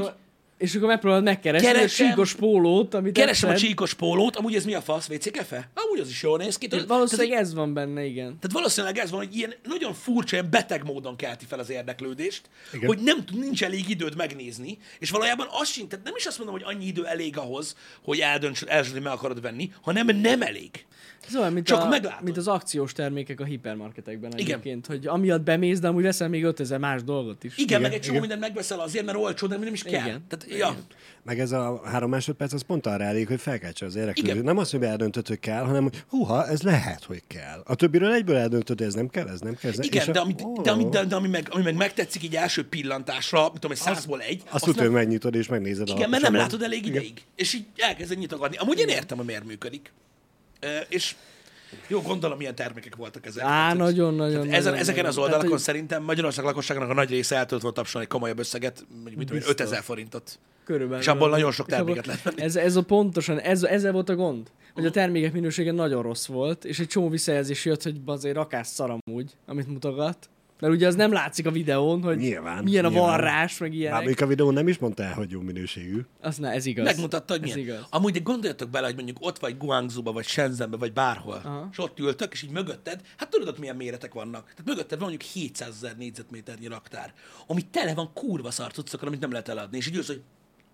És akkor megpróbálod megkeresni a csíkos pólót, amit Keresem a tetszett. csíkos pólót, amúgy ez mi a fasz, WC kefe? Amúgy az is jól néz ki. És tudod? valószínűleg ez van benne, igen. Tehát valószínűleg ez van, hogy ilyen nagyon furcsa, ilyen beteg módon kelti fel az érdeklődést, Igen. hogy nincs elég időd megnézni, és valójában az sincs, tehát nem is azt mondom, hogy annyi idő elég ahhoz, hogy eldöntsd, hogy meg akarod venni, hanem nem elég. Ez olyan, mint, Csak meglátod. mint az akciós termékek a hipermarketekben egyébként, hogy amiatt bemész, de amúgy veszel még 5000 más dolgot is. Igen, meg egy csomó igen. mindent megveszel azért, mert olcsó, de nem is kell. Igen. Tehát, ja. Meg ez a 3 másodperc, az pont arra elég, hogy felkeltse az érdeklődőt. Igen. Nem az, hogy eldöntöd, hogy kell, hanem hogy húha, ez lehet, hogy kell. A többiről egyből eldöntöd, hogy ez nem kell, ez nem kell. Igen, de ami meg megtetszik így első pillantásra, mit tudom, egy 100-ból egy, Azt utána megnyitod és megnézed. igen, mert nem alaposan. látod elég ideig. És így elkezded nyitogatni. Amúgy én értem, hogy miért működik. És jó, gondolom, milyen termékek voltak ezek. Nagyon. Ezeken az oldalakon Tehát, hogy szerintem Magyarország lakosságának a nagy része el tudott volna tapsolni egy komolyabb összeget, mondjuk mit tudom én, Biztos. 5000 forintot. körülbelül. És abból nagyon sok És abból- terméket lehet venni. Ez a pontosan, ezzel volt a gond, hogy a termékek minősége nagyon rossz volt, és egy csomó visszajelzés jött, hogy azért rakás szar amúgy, amit mutogat. Mert ugye az nem látszik a videón, hogy Nyilván, milyen a nyilván. varrás, meg Bár ilyenek. még a videón nem is mondta el, hogy jó minőségű. Ez igaz. Megmutatta, hogy Ez milyen. igaz. Amúgy de gondoljatok bele, hogy mondjuk ott vagy Guangzhouba, vagy Shenzhenbe, vagy bárhol, Aha. és ott ültök, és így mögötted, hát tudod, ott milyen méretek vannak. Tehát mögötted van mondjuk 700 000 négyzetméternyi raktár, ami tele van kurva szar cuccokkal, amit nem lehet eladni. És így ülsz, hogy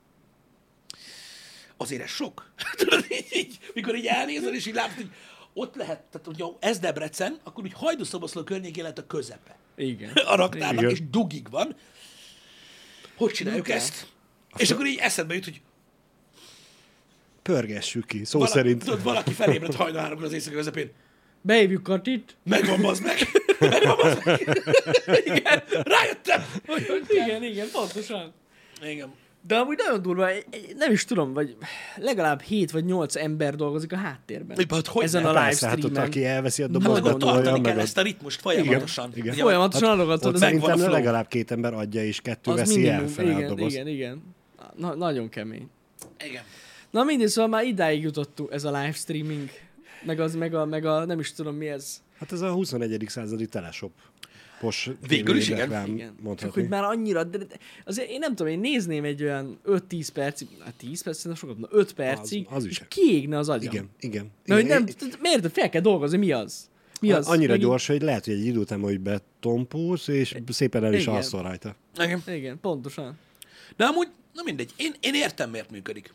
azért ez sok. Tudod, így, mikor így elnézel, és így látod, hogy ott lehet, tehát hogyha ez Debrecen, akkor úgy Hajdúszoboszló környékén lehet a közepe Igen. a raktárnak, Igen. és dugig van. Hogy csináljuk Brutál. ezt? És akkor így eszedbe jut, hogy Pörgessük ki, szó szerint. Tudod, valaki felébredt hajnal 3-kor az éjszaka közepén. Behívjuk Katit. Megvan, bazd meg! Megvan, bazd meg! Igen, rájöttem! Igen, pontosan. Igen. De amúgy nagyon durva, nem is tudom, vagy legalább 7 vagy 8 ember dolgozik a háttérben. Hogy Ezen ne? a Persze, hát ott livestreamen. aki elveszi a Hát meg dobozt, ott tartani olyan, kell meg ezt a ritmust folyamatosan. Igen. Ugye, Folyamatosan adogatod, ott az megvan a szerintem flow. legalább 2 ember adja, és 2 az veszi el minimum. fel a dobozt. Igen. Nagyon kemény. Igen. Na mindegy, szóval már idáig jutottunk ez a livestreaming, meg a nem is tudom mi ez. Hát ez a 21. századi teleshop okos Végül is tévéreklám Igen. Csak mondhatni. hogy már annyira, de azért én nem tudom, én nézném egy olyan 5-10 percig, 10 perc, szerintem sokat mondom, 5 percig, az is. és kiégne az agyam. Igen. Na, hogy nem, miért? Fel kell dolgozni, mi az? Mi az? Annyira Megint- gyors, hogy lehet, hogy egy idő után, hogy betompulsz, és szépen el is Igen. alszol rajta. Igen. Igen, pontosan. De amúgy, na mindegy, én értem, miért működik.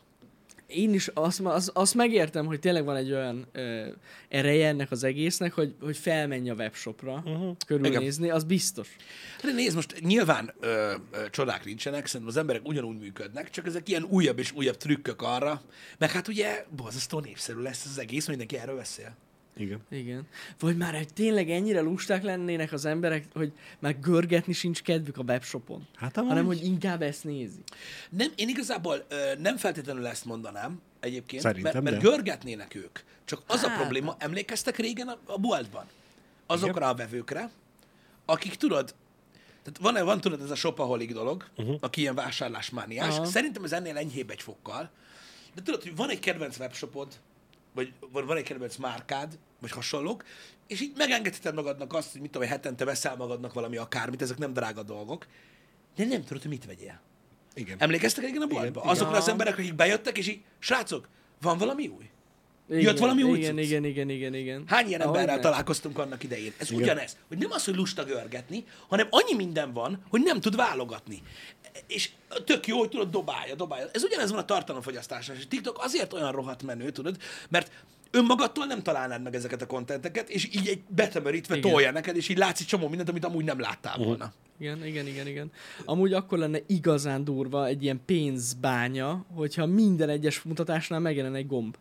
Én is azt megértem, hogy tényleg van egy olyan ereje ennek az egésznek, hogy felmenj a webshopra körülnézni, az biztos. De nézd, most nyilván csodák nincsenek, szerintem az emberek ugyanúgy működnek, csak ezek ilyen újabb és újabb trükkök arra, meg hát ugye borzasztó népszerű lesz az egész, mindenki erről beszél. Igen. Igen. Vagy már hogy tényleg ennyire lusták lennének az emberek, hogy már görgetni sincs kedvük a webshopon, Hát hanem hogy inkább ezt nézi. Nem, én igazából nem feltétlenül ezt mondanám egyébként, Szerintem, mert de. görgetnének ők. Csak az a Hát. probléma, emlékeztek régen a boltban? Azokra a vevőkre, akik tudod, tehát van tudod ez a shopaholic dolog, aki ilyen vásárlásmániás. Aha. Szerintem ez ennél enyhébb egy fokkal. De tudod, hogy van egy kedvenc webshopod, vagy van egy kedvenc márkád, vagy hasonlók, és így megengedheted magadnak azt, hogy mit tudom, hogy hetente veszel magadnak valami akármit, ezek nem drága dolgok, de nem tudod, hogy mit vegyél. Igen. Emlékeztek régen a boltba? igen. Azokra az Ja. emberek, akik bejöttek, és így, srácok, van valami új? Igen, valami új igen, cucc? igen. Hány ilyen emberrel Ahogy találkoztunk annak idején? Ez Igen. ugyanez, hogy nem az, hogy lusta görgetni, hanem annyi minden van, hogy nem tud válogatni. És tök jó, hogy tudod, dobálja. Ez ugyanez van a tartalomfogyasztásnál. És TikTok azért olyan rohadt menő, tudod, mert önmagadtól nem találnád meg ezeket a kontenteket, és így egy betömörítve Igen. tolja neked, és így látsz egy csomó mindent, amit amúgy nem láttál volna. Igen. Amúgy akkor lenne igazán durva egy ilyen pénzbánya, hogyha minden egyes mutatásnál megjelenne egy gomb.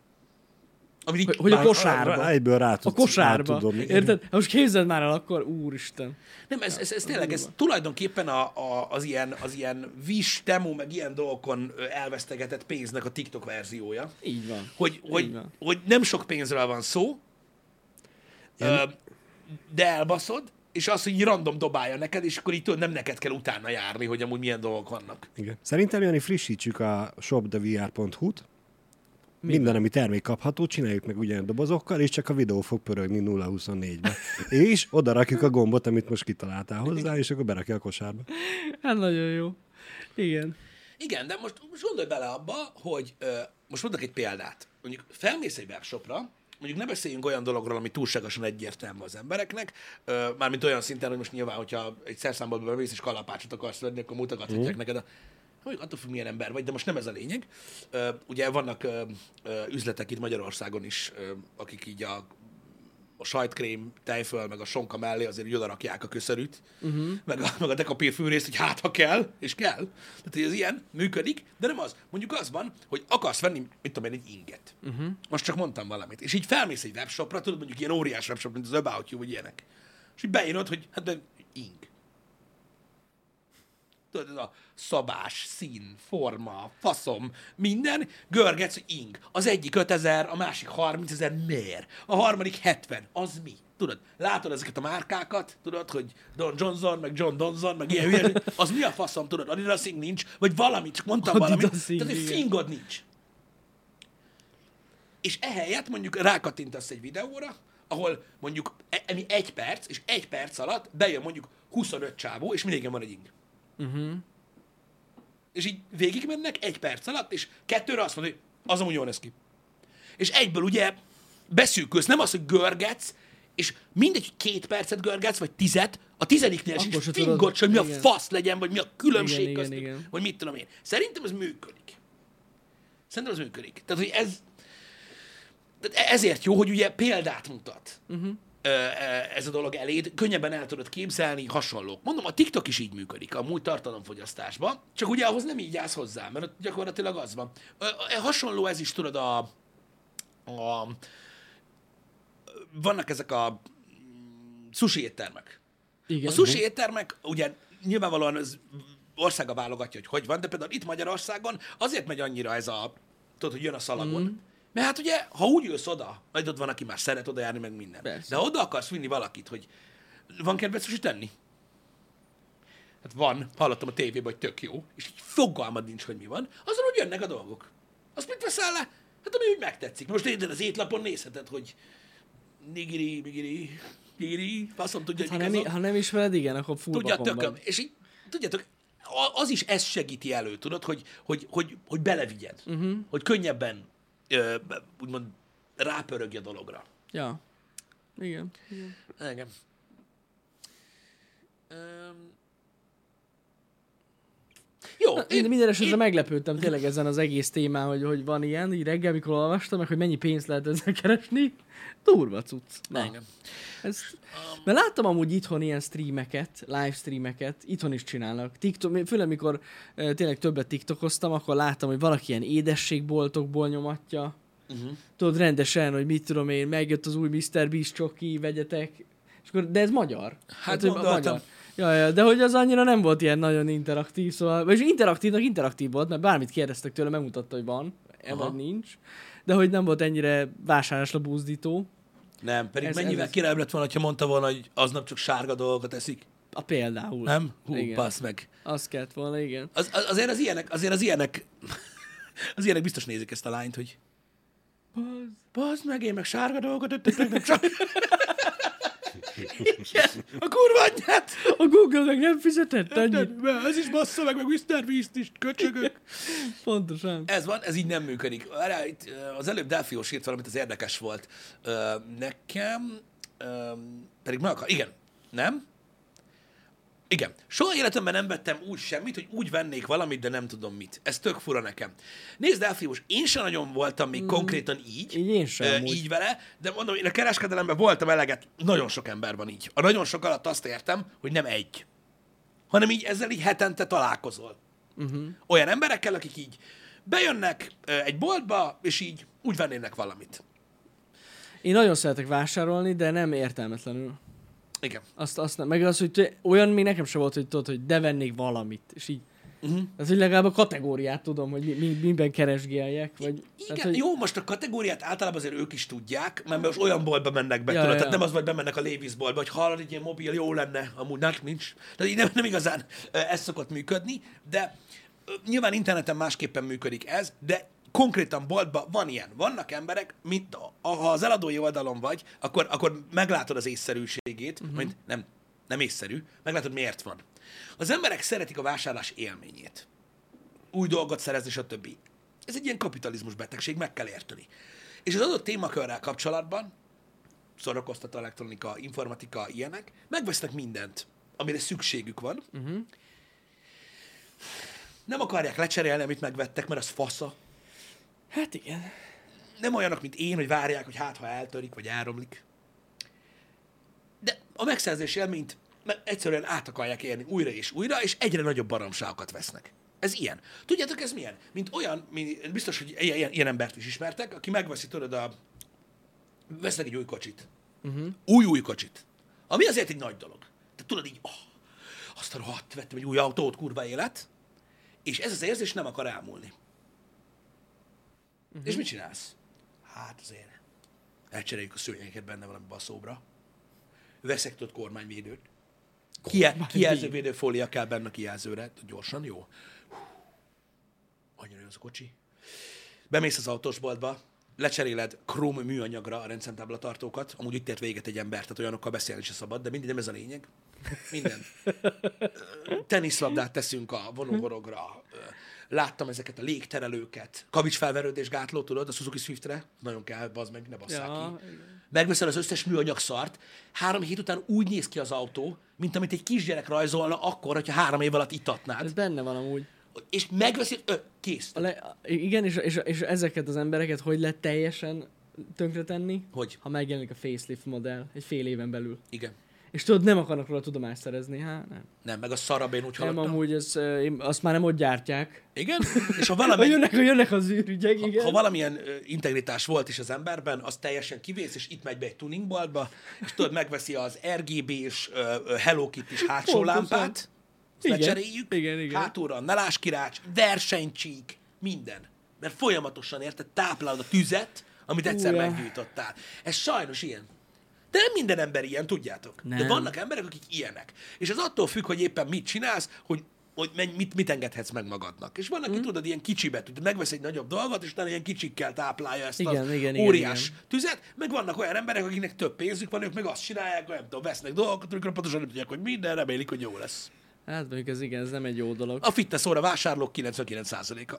Amit így Hogy a már- kosárba. Egyből rá A tudsz, kosárba. rá tudom, Érted? Most képzeld már el akkor, úristen. Nem, ez tényleg, ez tulajdonképpen az ilyen Wish, Temu, meg ilyen dolgokon elvesztegetett pénznek a TikTok verziója. Így van. Így van. Hogy nem sok pénzről van szó, de elbaszod, és az, hogy így random dobálja neked, és akkor így tudod, nem neked kell utána járni, hogy amúgy milyen dolgok vannak. Igen. Szerintem, Jani, frissítsük a shopthevr.hu-t. Minden, ami termék kapható, csináljuk meg ugyanilyen dobozokkal, és csak a videó fog pörögni 0-24-be. És oda rakjuk a gombot, amit most kitaláltál hozzá, és akkor berakja a kosárba. Hát nagyon jó. Igen. Igen, de most gondolj bele abba, hogy most mondok egy példát. Mondjuk felmész egy webshopra, mondjuk ne beszéljünk olyan dologról, ami túlságosan egyértelmű az embereknek, mármint olyan szinten, hogy most nyilván, hogyha egy szerszámból bemész és kalapácsot akarsz venni, akkor mutogathatják neked mondjuk attól függ, milyen ember vagy, de most nem ez a lényeg. Ugye vannak üzletek itt Magyarországon is, akik így a sajtkrém, tejföl, meg a sonka mellé azért így odarakják a köszörűt, meg a dekapír fűrészt, hogy hát ha kell, és kell. Tehát hogy ez ilyen működik, de nem az. Mondjuk az van, hogy akarsz venni, mit tudom én, egy inget. Most csak mondtam valamit. És így felmész egy webshopra, tudod, mondjuk ilyen óriás webshop, mint az About You, vagy ilyenek. És így beírod, hogy hát de ing. Tudod, ez a szabás, szín, forma, faszom, minden, görgetsz, hogy ing. Az egyik 5000, a másik 30 000, miért? A harmadik 70, az mi? Tudod, látod ezeket a márkákat, tudod, hogy Don Johnson, meg John Donson, meg ilyen, az mi a faszom, tudod, Adidasing nincs, vagy valamit, csak mondtam valamit, Adidasing, tehát egy igen. fingod nincs. És ehelyett mondjuk rákattintasz egy videóra, ahol mondjuk ami 1 perc, és 1 perc alatt bejön mondjuk 25 csávó, és mindig van egy ing. És így végigmennek 1 perc alatt, és 2-re azt mondja, hogy az amúgy jól néz ki. És egyből ugye beszűkülsz, nem az, hogy görgetsz, és mindegy, hogy 2 percet görgetsz, vagy 10, a 10-nél Akkor sincs se fingod, tudod. hogy mi a Igen. fasz legyen, vagy mi a különbség Igen, köztük, igen. vagy mit tudom én. Szerintem ez működik. Szerintem ez működik. Tehát, hogy tehát ezért jó, hogy ugye példát mutat. Ez a dolog eléd, könnyebben el tudod képzelni, hasonlók. Mondom, a TikTok is így működik, a múlt tartalomfogyasztásban, csak ugye ahhoz nem így állsz hozzá, mert ott gyakorlatilag az van. Hasonló ez is, tudod, vannak ezek a sushi éttermek. Igen. A sushi éttermek, ugye nyilvánvalóan ez országa válogatja, hogy van, de például itt Magyarországon azért megy annyira ez a, tudod, hogy jön a szalagon, mert hát ugye, ha úgy jössz oda, majd ott van, aki már szeret oda járni, meg minden. Persze. De ha oda akarsz vinni valakit, hogy van kedvenc sushi tenni? Hát van, hallottam a tévében, hogy tök jó, és így fogalmad nincs, hogy mi van, azon úgy jönnek a dolgok. Azt mit veszel le? Hát ami úgy megtetszik. Most érted, az étlapon nézheted, hogy nigiri, migiri, Iri, faszom tudja, Hát, hogy ha nem ismered, igen, akkor fullba tudja kombad. tököm. És így, tudjátok, az is ezt segíti elő, tudod, hogy belevigyed. Hogy könnyebben, úgymond, rápörögj a dologra. Ja. Igen. Igen. Jó. Én minden esetre meglepődtem tényleg ezen az egész témán, hogy van ilyen, így reggel, mikor olvastam, meg hogy mennyi pénzt lehet ezzel keresni. Durva cucc. Na. Igen. Mert láttam amúgy itthon ilyen streameket, live streameket, itthon is csinálnak. TikTok, főleg mikor tényleg többet tiktokoztam, akkor láttam, hogy valaki ilyen édességboltokból nyomatja. Tudod, rendesen, hogy mit tudom én, megjött az új Mr. Beast csoki, vegyetek. És akkor, de ez magyar. Hát gondoltam. Ja, de hogy az annyira nem volt ilyen nagyon interaktív, szóval, vagy interaktív volt, mert bármit kérdeztek tőle, megmutatta, hogy van, vagy nincs, de hogy nem volt ennyire vásárlásra buzdító. Nem, pedig mennyivel királybb lett volna, ha mondta volna, hogy aznap csak sárga dolgokat eszik. Például. Nem? Hú, passz meg. Az kellett volna, igen. Azért az ilyenek biztos nézik ezt a lányt, hogy bazd meg, én meg sárga dolgot öttetek, nem csak... Igen, a kurva anyját! A Google meg nem fizetett annyit. Ez is bassza meg Mr. Beast is, köcsögök. Pontosan. Ez van, ez így nem működik. Az előbb Delfiós írt valamit, az érdekes volt. Nekem pedig meg akar... Igen, nem? Igen. Soha életemben nem vettem úgy semmit, hogy úgy vennék valamit, de nem tudom mit. Ez tök fura nekem. Nézd, Delfiós, én sem nagyon voltam még konkrétan így. Én sem. Így vele, de mondom, én a kereskedelemben voltam eleget, nagyon sok ember van így. A nagyon sok alatt azt értem, hogy nem egy, hanem így ezzel így hetente találkozol. Olyan emberekkel, akik így bejönnek egy boltba, és így úgy vennének valamit. Én nagyon szeretek vásárolni, de nem értelmetlenül. Igen. Azt nem. Meg az, hogy olyan még nekem sem volt, hogy tudod, hogy de vennék valamit, és így. Ez, hogy legalább a kategóriát tudom, hogy miben keresgéljek. Vagy, Igen, tehát, hogy... jó, most a kategóriát általában azért ők is tudják, mert most olyan boltba mennek be, tudod, tehát nem az, hogy bemennek a Levi's boltba, hogy hallod, egy ilyen mobil jó lenne, amúgy nincs. Tehát így nem igazán ez szokott működni, de nyilván interneten másképpen működik ez, de konkrétan boltban van ilyen. Vannak emberek, mint ha az eladói oldalon vagy, akkor meglátod az észszerűségét, vagy nem észszerű, meglátod, miért van. Az emberek szeretik a vásárlás élményét. Új dolgot szerezni, stb. Ez egy ilyen kapitalizmus betegség, meg kell érteni. És az adott témakörrel kapcsolatban, szórakoztató elektronika, informatika, ilyenek, megvesznek mindent, amire szükségük van. Nem akarják lecserélni, amit megvettek, mert az fasza. Hát igen. Nem olyanok, mint én, hogy várják, hogy ha eltörik, vagy elromlik. De a megszerzés élményt egyszerűen át akarják érni újra, és egyre nagyobb baromságokat vesznek. Ez ilyen. Tudjátok, ez milyen? Mint olyan, biztos, hogy ilyen embert is ismertek, aki megveszi, tudod, vesznek egy új kocsit. Új kocsit. Ami azért egy nagy dolog. Tehát tudod így, azt a rohadt, vettem egy új autót, kurva élet, és ez az érzés nem akar elmúlni. És mit csinálsz? Hát azért elcseréljük a szőnyegeket benne valami baszóbra. Veszek tudod kormányvédőt. Kijelzővédő fólia kell benne a kijelzőre. Gyorsan, jó. Annyira jó az a kocsi. Bemész az autósboltba, lecseréled króm műanyagra a rendszámtáblatartókat. Amúgy itt ért véget egy ember, tehát olyanokkal beszélni se szabad, de mindig nem ez a lényeg. Minden. Teniszlabdát teszünk a vonóhorogra. Láttam ezeket a légterelőket. Kavicsfelverődés gátló, tudod, a Suzuki Swiftre. Nagyon kell, bazd meg, ne basszák ki. Megveszel az összes műanyag szart, 3 hét után úgy néz ki az autó, mint amit egy kisgyerek rajzolna akkor, hogyha 3 év alatt itatnád. Ez benne van amúgy. És megveszi, kész. Igen, és ezeket az embereket hogy lehet teljesen tönkretenni? Hogy? Ha megjelenik a facelift modell egy fél éven belül. Igen. És tudod, nem akarnak róla tudomást szerezni, nem. Nem, meg a szarab, én úgy hallottam. Nem, amúgy azt már nem ott gyártják. Igen? És ha valami... jönnek az űrügyek, igen. Ha valamilyen integritás volt is az emberben, az teljesen kivész, és itt megy be egy tuningboltba, és tudod, megveszi az RGB-s Hello Kitty-s hátsó lámpát, lecseréljük, igen. hátulra a naláskirács, versenycsík, minden. Mert folyamatosan, érted, táplálod a tüzet, amit egyszer meggyújtottál. Ez sajnos ilyen. De nem minden ember ilyen, tudjátok. Nem. De vannak emberek, akik ilyenek. És ez attól függ, hogy éppen mit csinálsz, hogy mit engedhetsz meg magadnak. És van, aki tudod, ilyen kicsibe, tudod, megvesz egy nagyobb dolgot, és utána ilyen kicsikkel táplálja ezt az óriás tüzet, meg vannak olyan emberek, akiknek több pénzük van, ők meg azt csinálják, hogy nem tudom, vesznek dolgokat, amikor pontosan nem tudják, hogy minden, remélik, hogy jó lesz. Hát mondjuk ez igen, ez nem egy jó dolog. A fitness óra vásárlók 99%-a.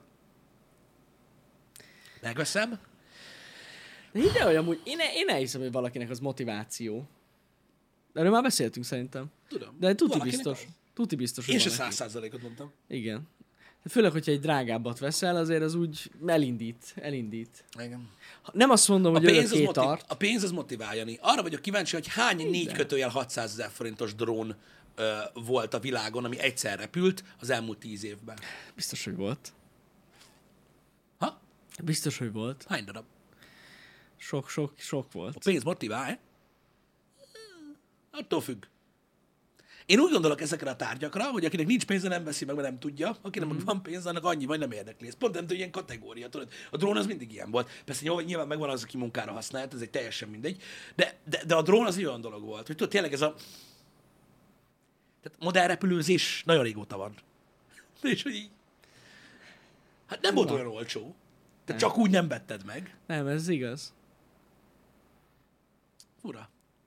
Megveszem. De ide, hogy amúgy én elhiszem, hogy valakinek az motiváció. Erről már beszéltünk szerintem. Tudom. De tuti Valakinek biztos. az. Tuti biztos, Én hogy se van 100%-ot mondtam. Igen. Főleg, hogyha egy drágábbat veszel, azért az úgy elindít. Igen. Nem azt mondom, hogy örökké tart. A pénz az motiválni. Arra vagyok kíváncsi, hogy hány 4 kötőjel 600 000 forintos drón volt a világon, ami egyszer repült az elmúlt 10 évben. Biztos, hogy volt. Ha? Biztos, hogy volt. Hány darab? Sok volt. A pénz motivál? Attól függ. Én úgy gondolok ezekre a tárgyakra, hogy akinek nincs pénze, nem veszi meg, mert nem tudja. Akinek meg van pénz, annak annyi vagy nem érdekli. Ez pont nem tudja, ilyen kategória. Tudod? A drón az mindig ilyen volt. Persze nyilván megvan az, aki munkára használt, ez egy teljesen mindegy. De a drón az olyan dolog volt, hogy tudod, tényleg ez a... Tehát modellrepülőzés nagyon régóta van. És hogy így... Hát nem volt olyan olcsó. Tehát csak úgy nem vetted meg. Nem, ez igaz. Fura.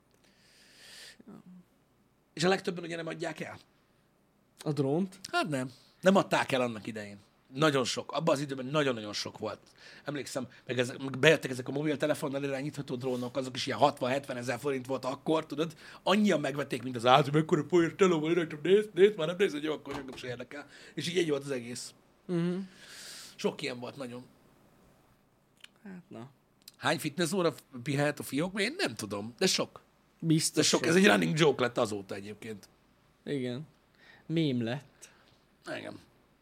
És a legtöbben ugye nem adják el? A drónt? Hát nem. Nem adták el annak idején. Nagyon sok. Abban az időben nagyon-nagyon sok volt. Emlékszem, meg bejöttek ezek a mobiltelefonnal irányítható drónok, azok is ilyen 60-70 ezer forint volt akkor, tudod? Annyian megvették, mint az állt, hogy mekkora poér teló, nézd, már nem nézd, hogy jó, akkor engem se érdekel. És így volt az egész. Uh-huh. Sok ilyen volt nagyon. Hát na. Hány fitness óra pihenhet a fiók? Én nem tudom, de sok. Biztos. De sok. Ez egy running joke lett azóta egyébként. Igen. Mém lett. Igen.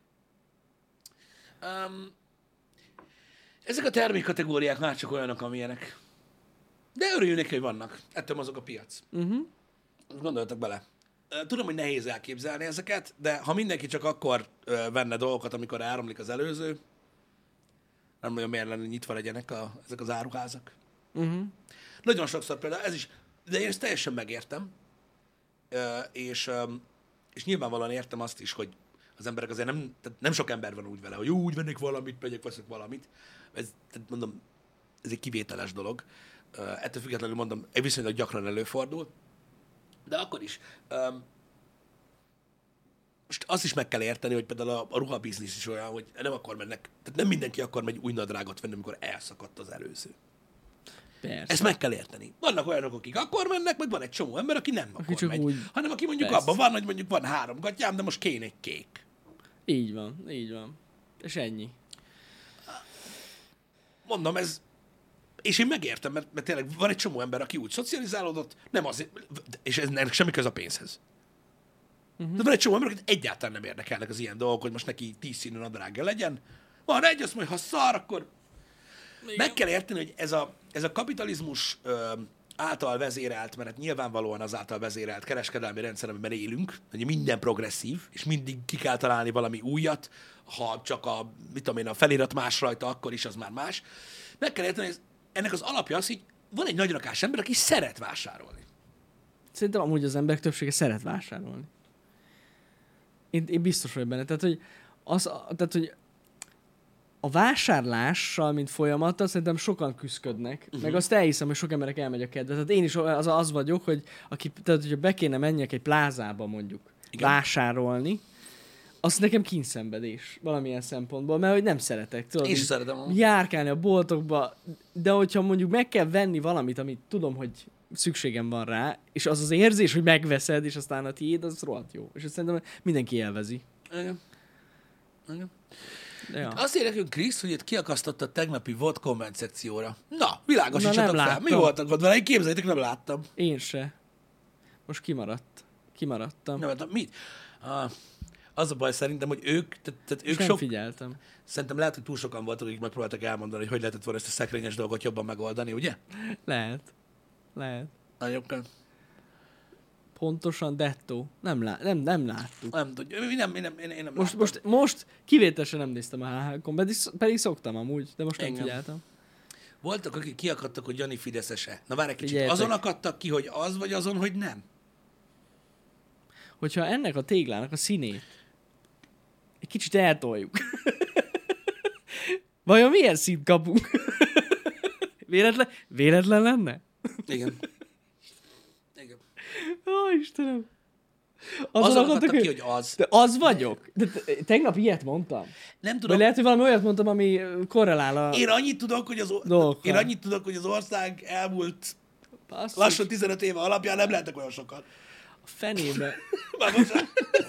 Ezek a termékkategóriák már csak olyanok, amilyenek. De örüljünk neki, hogy vannak. Ettől mozog a piac. Uh-huh. Gondoltak bele. Tudom, hogy nehéz elképzelni ezeket, de ha mindenki csak akkor venne dolgokat, amikor elromlik az előző, nem nagyon miért lenne, nyitva legyenek ezek az áruházak. Uh-huh. Nagyon sokszor például ez is, de én ezt teljesen megértem, és nyilvánvalóan értem azt is, hogy az emberek azért nem sok ember van úgy vele, hogy úgy vennék valamit, veszek valamit. Tehát mondom, ez egy kivételes dolog. Ettől függetlenül mondom, viszonylag gyakran előfordul. De akkor is. Most azt is meg kell érteni, hogy például a ruhabiznisz is olyan, hogy nem akkor mennek, tehát nem mindenki akkor megy új nadrágot venni, amikor elszakadt az előző. Persze. Ezt meg kell érteni. Vannak olyanok, akik akkor mennek, meg van egy csomó ember, aki nem Aki akkor megy. úgy... Hanem aki mondjuk Persze. abban van, hogy mondjuk van 3 gatyám, de most kéne egy kék. Így van, így van. És ennyi. Mondom, ez... És én megértem, mert tényleg van egy csomó ember, aki úgy szocializálódott, nem azért, és ennek semmi köze a pénzhez. Uh-huh. De van egy csomó ember, akit egyáltalán nem érdekelnek az ilyen dolgok, hogy most neki 10 színű nadrágja legyen. Van egy, azt mondja, ha szar, akkor... Igen. Meg kell érteni, hogy ez a kapitalizmus által vezérelt, mert nyilvánvalóan az által vezérelt kereskedelmi rendszer, amiben élünk, hogy minden progresszív, és mindig ki kell találni valami újat, ha csak a felirat más rajta, akkor is az már más. Meg kell érteni, hogy ennek az alapja az, hogy van egy nagy rakás ember, aki szeret vásárolni. Szerintem amúgy az emberek többsége szeret vásárolni. Én biztos vagyok benne. Tehát, hogy a vásárlással, mint folyamattal szerintem sokan küszködnek. Uh-huh. Meg azt elhiszem, hogy sok emberek elmegy a kedve. Tehát én is az vagyok, hogy hogyha be kéne menjek egy plázába mondjuk vásárolni, az nekem kínszenvedés valamilyen szempontból, mert hogy nem szeretek. Tudod, én is szeretem. Járkálni a boltokba, de hogyha mondjuk meg kell venni valamit, amit tudom, hogy szükségem van rá, és az érzés, hogy megveszed, és aztán a tiéd, az rohadt jó. És azt szerintem mindenki élvezi. Igen. Ja. Azt írja nekünk Krisz, hogy itt kiakasztotta a tegnapi volt komment szekcióra. Na, világosítsatok fel. Mi voltak ott vele? Én képzeljétek, nem láttam. Én se. Most kimaradtam. Nem láttam. Mit? Az a baj szerintem, hogy ők nem figyeltem. Szerintem lehet, hogy túl sokan voltak, akik megpróbáltak elmondani, hogy lehetett volna ezt a szekrényes dolgot jobban megoldani, ugye? Lehet. Nagyon kell. Pontosan dettó. Nem láttuk. Nem tudja. Én nem most kivételesen nem néztem a HH-kon, pedig szoktam amúgy, de most nem figyeltem. Voltak, akik kiakadtak, hogy Jani fideszese. Na várj egy kicsit. Figyeljetek. Azon akadtak ki, hogy az, vagy azon, hogy nem? Hogyha ennek a téglának a színét egy kicsit eltoljuk. Vajon milyen szint kapunk? Véletlen lenne? Igen. Igen. Ó, Istenem. Azon akadtak ki, hogy az. De az vagyok. De tegnap ilyet mondtam. Nem tudom. Vagy lehet, hogy valami olyat mondtam, ami korrelál a... Én annyit tudok, hogy az ország elmúlt lassan 15 éve alapján nem lehetek olyan sokan. A fenébe. Már most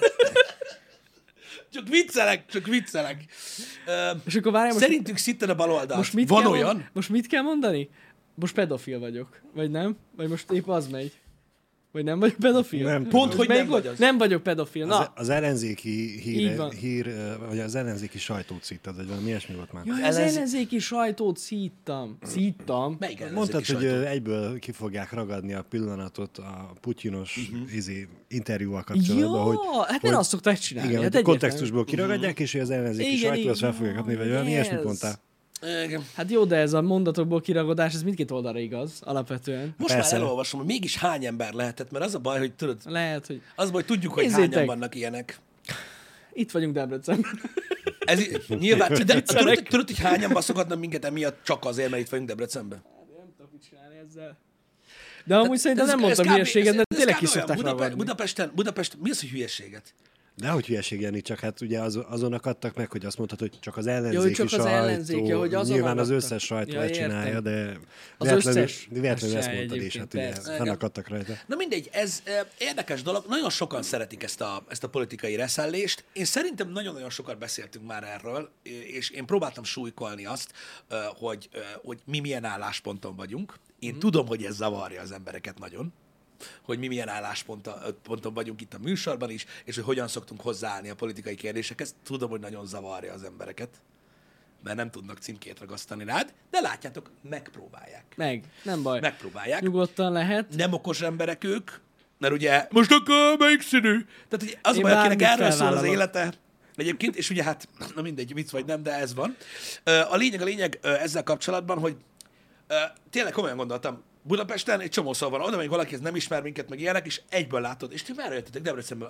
Csak viccelek. És akkor várjál, szerintünk szitten a baloldalt. Van olyan? Most mit kell mondani? Most pedofil vagyok. Vagy nem? Vagy most épp az megy? Vagy nem vagyok pedofil? Nem, pont, hogy nem vagy az. Nem vagyok pedofil. Na. Az ellenzéki hír, vagy az ellenzéki sajtót szíttad, vagy valami ilyesmi volt már. Jaj, az ellenzéki sajtót szíttam. Melyik ellenzéki mondtad, sajtót? hogy egyből ki fogják ragadni a pillanatot a putyinos interjúval kapcsolatban. Hogy, hát nem azt szokták csinálni. Igen, hát a kontextusból kiragadják, és hogy az ellenzéki sajtó azt fel fogja kapni, vagy valami ilyesmit mondtál. Igen. Hát jó, de ez a mondatokból kiragadás, ez mindkét oldalra igaz, alapvetően. Most persze. Már elolvasom, hogy mégis hány ember lehetett, mert az a baj, hogy tudod, lehet, hogy... az a baj, hogy tudjuk, hogy nézzétek, hányan vannak ilyenek. Itt vagyunk Debrecenben. Ez nyilván, de tudod, hogy hányan baszogatnak minket emiatt csak azért, mert itt vagyunk Debrecenben? Nem tudok mit csinálni ezzel. De amúgy szerintem nem mondtam hülyeséget, de tényleg ki szokták ragadni. Budapesten, mi az, hogy hülyeséget? Dehogy hülyeség, Jani, csak hát ugye azon akadtak meg, hogy azt mondtad, hogy csak az ellenzéki csak sajtó. Az ellenzéki, hogy azon nyilván akadtak. az összes sajtó ezt csinálja, de véletlenül ezt mondtad is, hát ugye fennakadtak rajta. Na mindegy, ez érdekes dolog, nagyon sokan szeretik ezt a politikai reszellést. Én szerintem nagyon-nagyon sokat beszéltünk már erről, és én próbáltam súlykolni azt, hogy mi milyen állásponton vagyunk. Én tudom, hogy ez zavarja az embereket nagyon, hogy mi milyen állásponton vagyunk itt a műsorban is, és hogy hogyan szoktunk hozzáállni a politikai kérdésekhez. Tudom, hogy nagyon zavarja az embereket, mert nem tudnak címkét ragasztani rád, de látjátok, megpróbálják. Nem baj. Megpróbálják. Nyugodtan lehet. Nem okos emberek ők, mert ugye most akkor melyik színű? Tehát ugye az a baj, akinek erről szól az élete, egyébként, és ugye hát, na mindegy, vicc vagy nem, de ez van. A lényeg ezzel kapcsolatban, hogy tényleg komolyan gondoltam, Budapesten egy csomó szó van, oda megyünk valaki, ez nem ismer minket, meg ilyenek, és egyből látod, és ti merre jöttetek Debrecenből?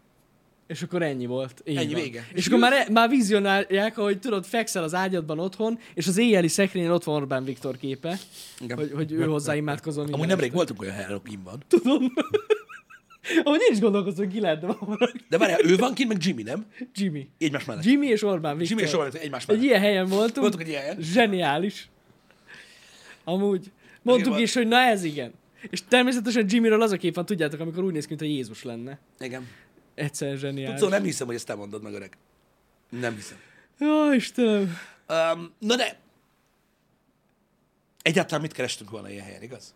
És akkor ennyi volt. Ennyi, vége. És akkor már vizionálják, ahogy tudod, fekszel az ágyadban otthon, és az éjjeli szekrényen ott van Orbán Viktor képe, hogy ő hozzá imádkozol. Amúgy nemrég voltunk olyan helyen, van. Tudom. Amúgy én is gondolkozom, ki lehetne valaki. De várjál, ő van kint, meg Jimmy, nem? Jimmy. Egymás mellett. Jimmy és Orbán Viktor. Jimmy és Orbán Viktor egymás mellett. Egy ilyen helyen voltunk. Voltunk egy ilyen helyen. Zseniális. Amúgy. Mondtuk is, hogy na ez igen. És természetesen Jimmyről az a kép van, tudjátok, amikor úgy néz ki, mint a Jézus lenne. Igen. Egyszerűen zseniális. Tudsz, nem hiszem, hogy ezt te mondod meg, öreg. Nem hiszem. Jó, Istenem. Na de... Egyáltalán mit kerestünk volna ilyen helyen, igaz?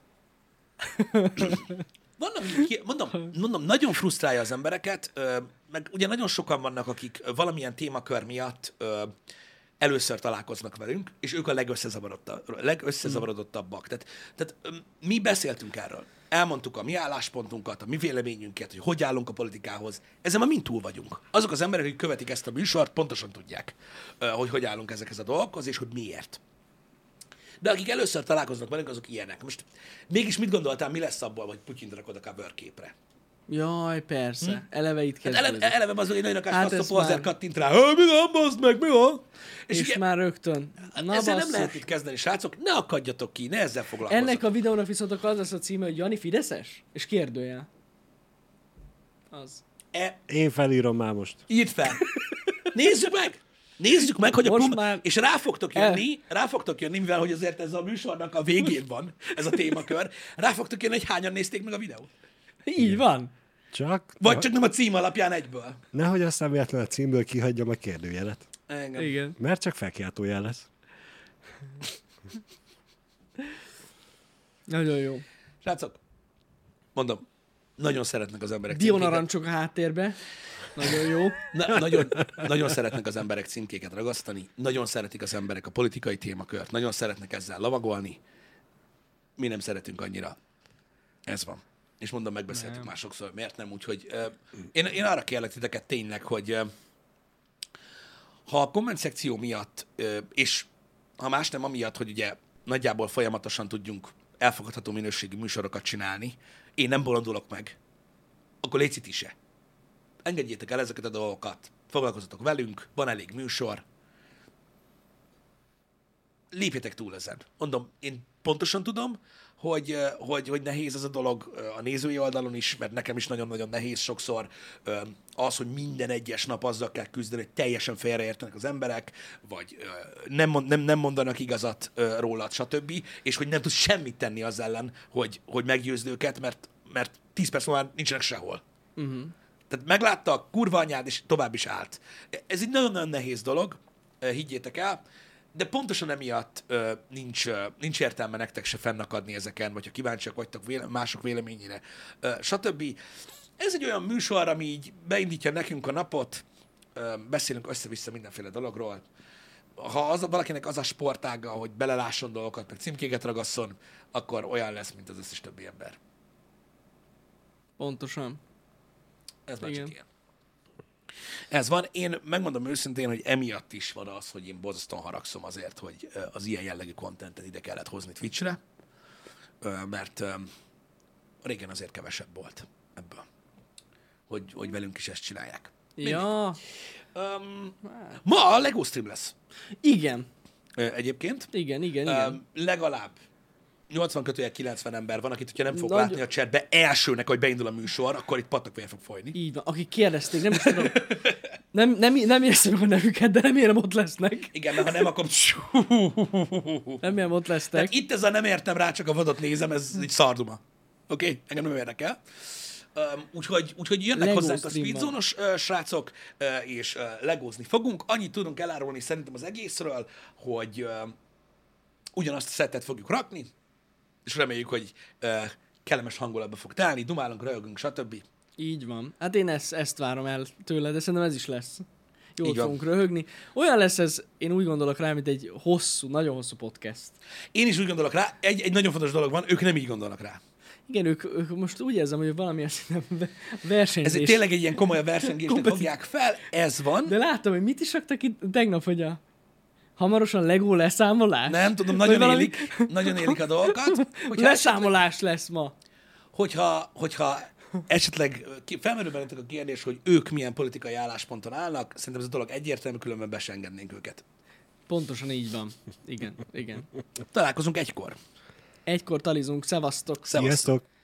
Mondom, nagyon frusztrálja az embereket, meg ugye nagyon sokan vannak, akik valamilyen témakör miatt először találkoznak velünk, és ők a legösszezavarodottabbak. Tehát mi beszéltünk erről. Elmondtuk a mi álláspontunkat, a mi véleményünket, hogy állunk a politikához. Ezen már mind túl vagyunk. Azok az emberek, akik követik ezt a műsort, pontosan tudják, hogy állunk ezekhez a dolgokhoz, és hogy miért. De akik először találkoznak velünk, azok ilyenek. Most mégis mit gondoltál, mi lesz abból, hogy Putyint rakod a cover képre? Jaj, persze. Eleve itt kezdődik. Hát eleve az, hogy egy nagyon rakás fasztopolzer kattint rá. Mi van, baszd meg, mi van? És ugye, már rögtön. Na, ezzel nem lehet itt kezdeni, srácok. Ne akadjatok ki, ne ezzel foglalkozzatok. Ennek a videónak viszont az lesz a címe, hogy Jani Fideszes? És kérdőjel. Az. Én felírom már most. Írd fel. Nézzük meg, hogy és rá fogtok jönni, mivel hogy azért ez a műsornak a végén van, ez a témakör, rá fogtok jönni, hogy hányan nézték meg a videót. Így van. Vagy csak nem a cím alapján egyből. Nehogy aztán véletlenül a címből kihagyjam a kérdőjelet. Engem. Igen. Mert csak felkiáltójel lesz. Nagyon jó. Srácok, mondom, nagyon szeretnek az emberek Dion narancsok a háttérbe. Nagyon jó. Nagyon szeretnek az emberek címkéket ragasztani, nagyon szeretik az emberek a politikai témakört, nagyon szeretnek ezzel lavagolni. Mi nem szeretünk annyira. Ez van. És mondom, megbeszéltük már sokszor, miért nem, úgyhogy én arra kérlek titeket tényleg, hogy ha a komment szekció miatt, és ha más nem amiatt, hogy ugye nagyjából folyamatosan tudjunk elfogadható minőségű műsorokat csinálni, én nem bolondulok meg, akkor légy ti se. Engedjétek el ezeket a dolgokat. foglalkozzatok velünk, van elég műsor. Lépjetek túl ezen. Mondom, én pontosan tudom, hogy nehéz ez a dolog a nézői oldalon is, mert nekem is nagyon-nagyon nehéz sokszor az, hogy minden egyes nap azzal kell küzdeni, hogy teljesen félreértenek az emberek, vagy nem mondanak igazat rólad, stb., és hogy nem tudsz semmit tenni az ellen, hogy meggyőzd őket, mert 10 perc múlva már nincsenek sehol. Uh-huh. Tehát megláttak, kurva anyád, és tovább is állt. Ez egy nagyon-nagyon nehéz dolog, higgyétek el, de pontosan emiatt nincs értelme nektek se fennakadni ezeken, vagy ha kíváncsiak vagytok mások véleményére, stb. Ez egy olyan műsor, ami így beindítja nekünk a napot, beszélünk össze-vissza mindenféle dologról. Ha valakinek az a sportága, hogy belelásson dolgokat, meg címkéket ragasszon, akkor olyan lesz, mint az összes többi ember. Pontosan. Ez már csak ilyen. Ez van. Én megmondom őszintén, hogy emiatt is van az, hogy én borzasztóan haragszom azért, hogy az ilyen jellegű kontentet ide kellett hozni Twitchre, mert régen azért kevesebb volt ebből, hogy velünk is ezt csinálják. Ja. Ma a Lego stream lesz. Igen. Egyébként. Igen. Legalább 80-90 ember van, akit, hogyha nem fog látni a chatbe elsőnek, hogy beindul a műsor, akkor itt patakvér fog folyni. Így van. Akik kérdezték, nem is tudom. Nem érzem a nevüket, de remélem ott lesznek. Igen, mert ha nem, akkor... Remélem ott lesznek. Tehát itt ez a nem értem rá, csak a vadot nézem, ez egy szarduma. Oké? Engem nem érdekel. Úgyhogy jönnek Lego hozzánk a speedzónos srácok, és legózni fogunk. Annyit tudunk elárulni szerintem az egészről, hogy ugyanazt a szettet fogjuk rakni, és reméljük, hogy kellemes hangulatba fog telni, dumálunk, röhögünk, stb. Így van. Hát én ezt várom el tőle, de szerintem ez is lesz. Jól fogunk röhögni. Olyan lesz ez, én úgy gondolok rá, mint egy nagyon hosszú podcast. Én is úgy gondolok rá, egy nagyon fontos dolog van, ők nem így gondolnak rá. Igen, ők most úgy érzem, hogy valamilyen szinten versenyzés. Ez tényleg egy ilyen komoly versengésnek fogják fel, ez van. De láttam, hogy mit is raktak itt tegnap, hogy hamarosan Lego leszámolás? Nem tudom, nagyon élik a dolgokat. Leszámolás lesz ma. Hogyha esetleg felmerül bennetek a kérdés, hogy ők milyen politikai állásponton állnak, szerintem ez a dolog egyértelmű, különben be se engednénk őket. Pontosan így van. Igen. Találkozunk egykor. Egykor talizunk. Szevasztok. Sziasztok.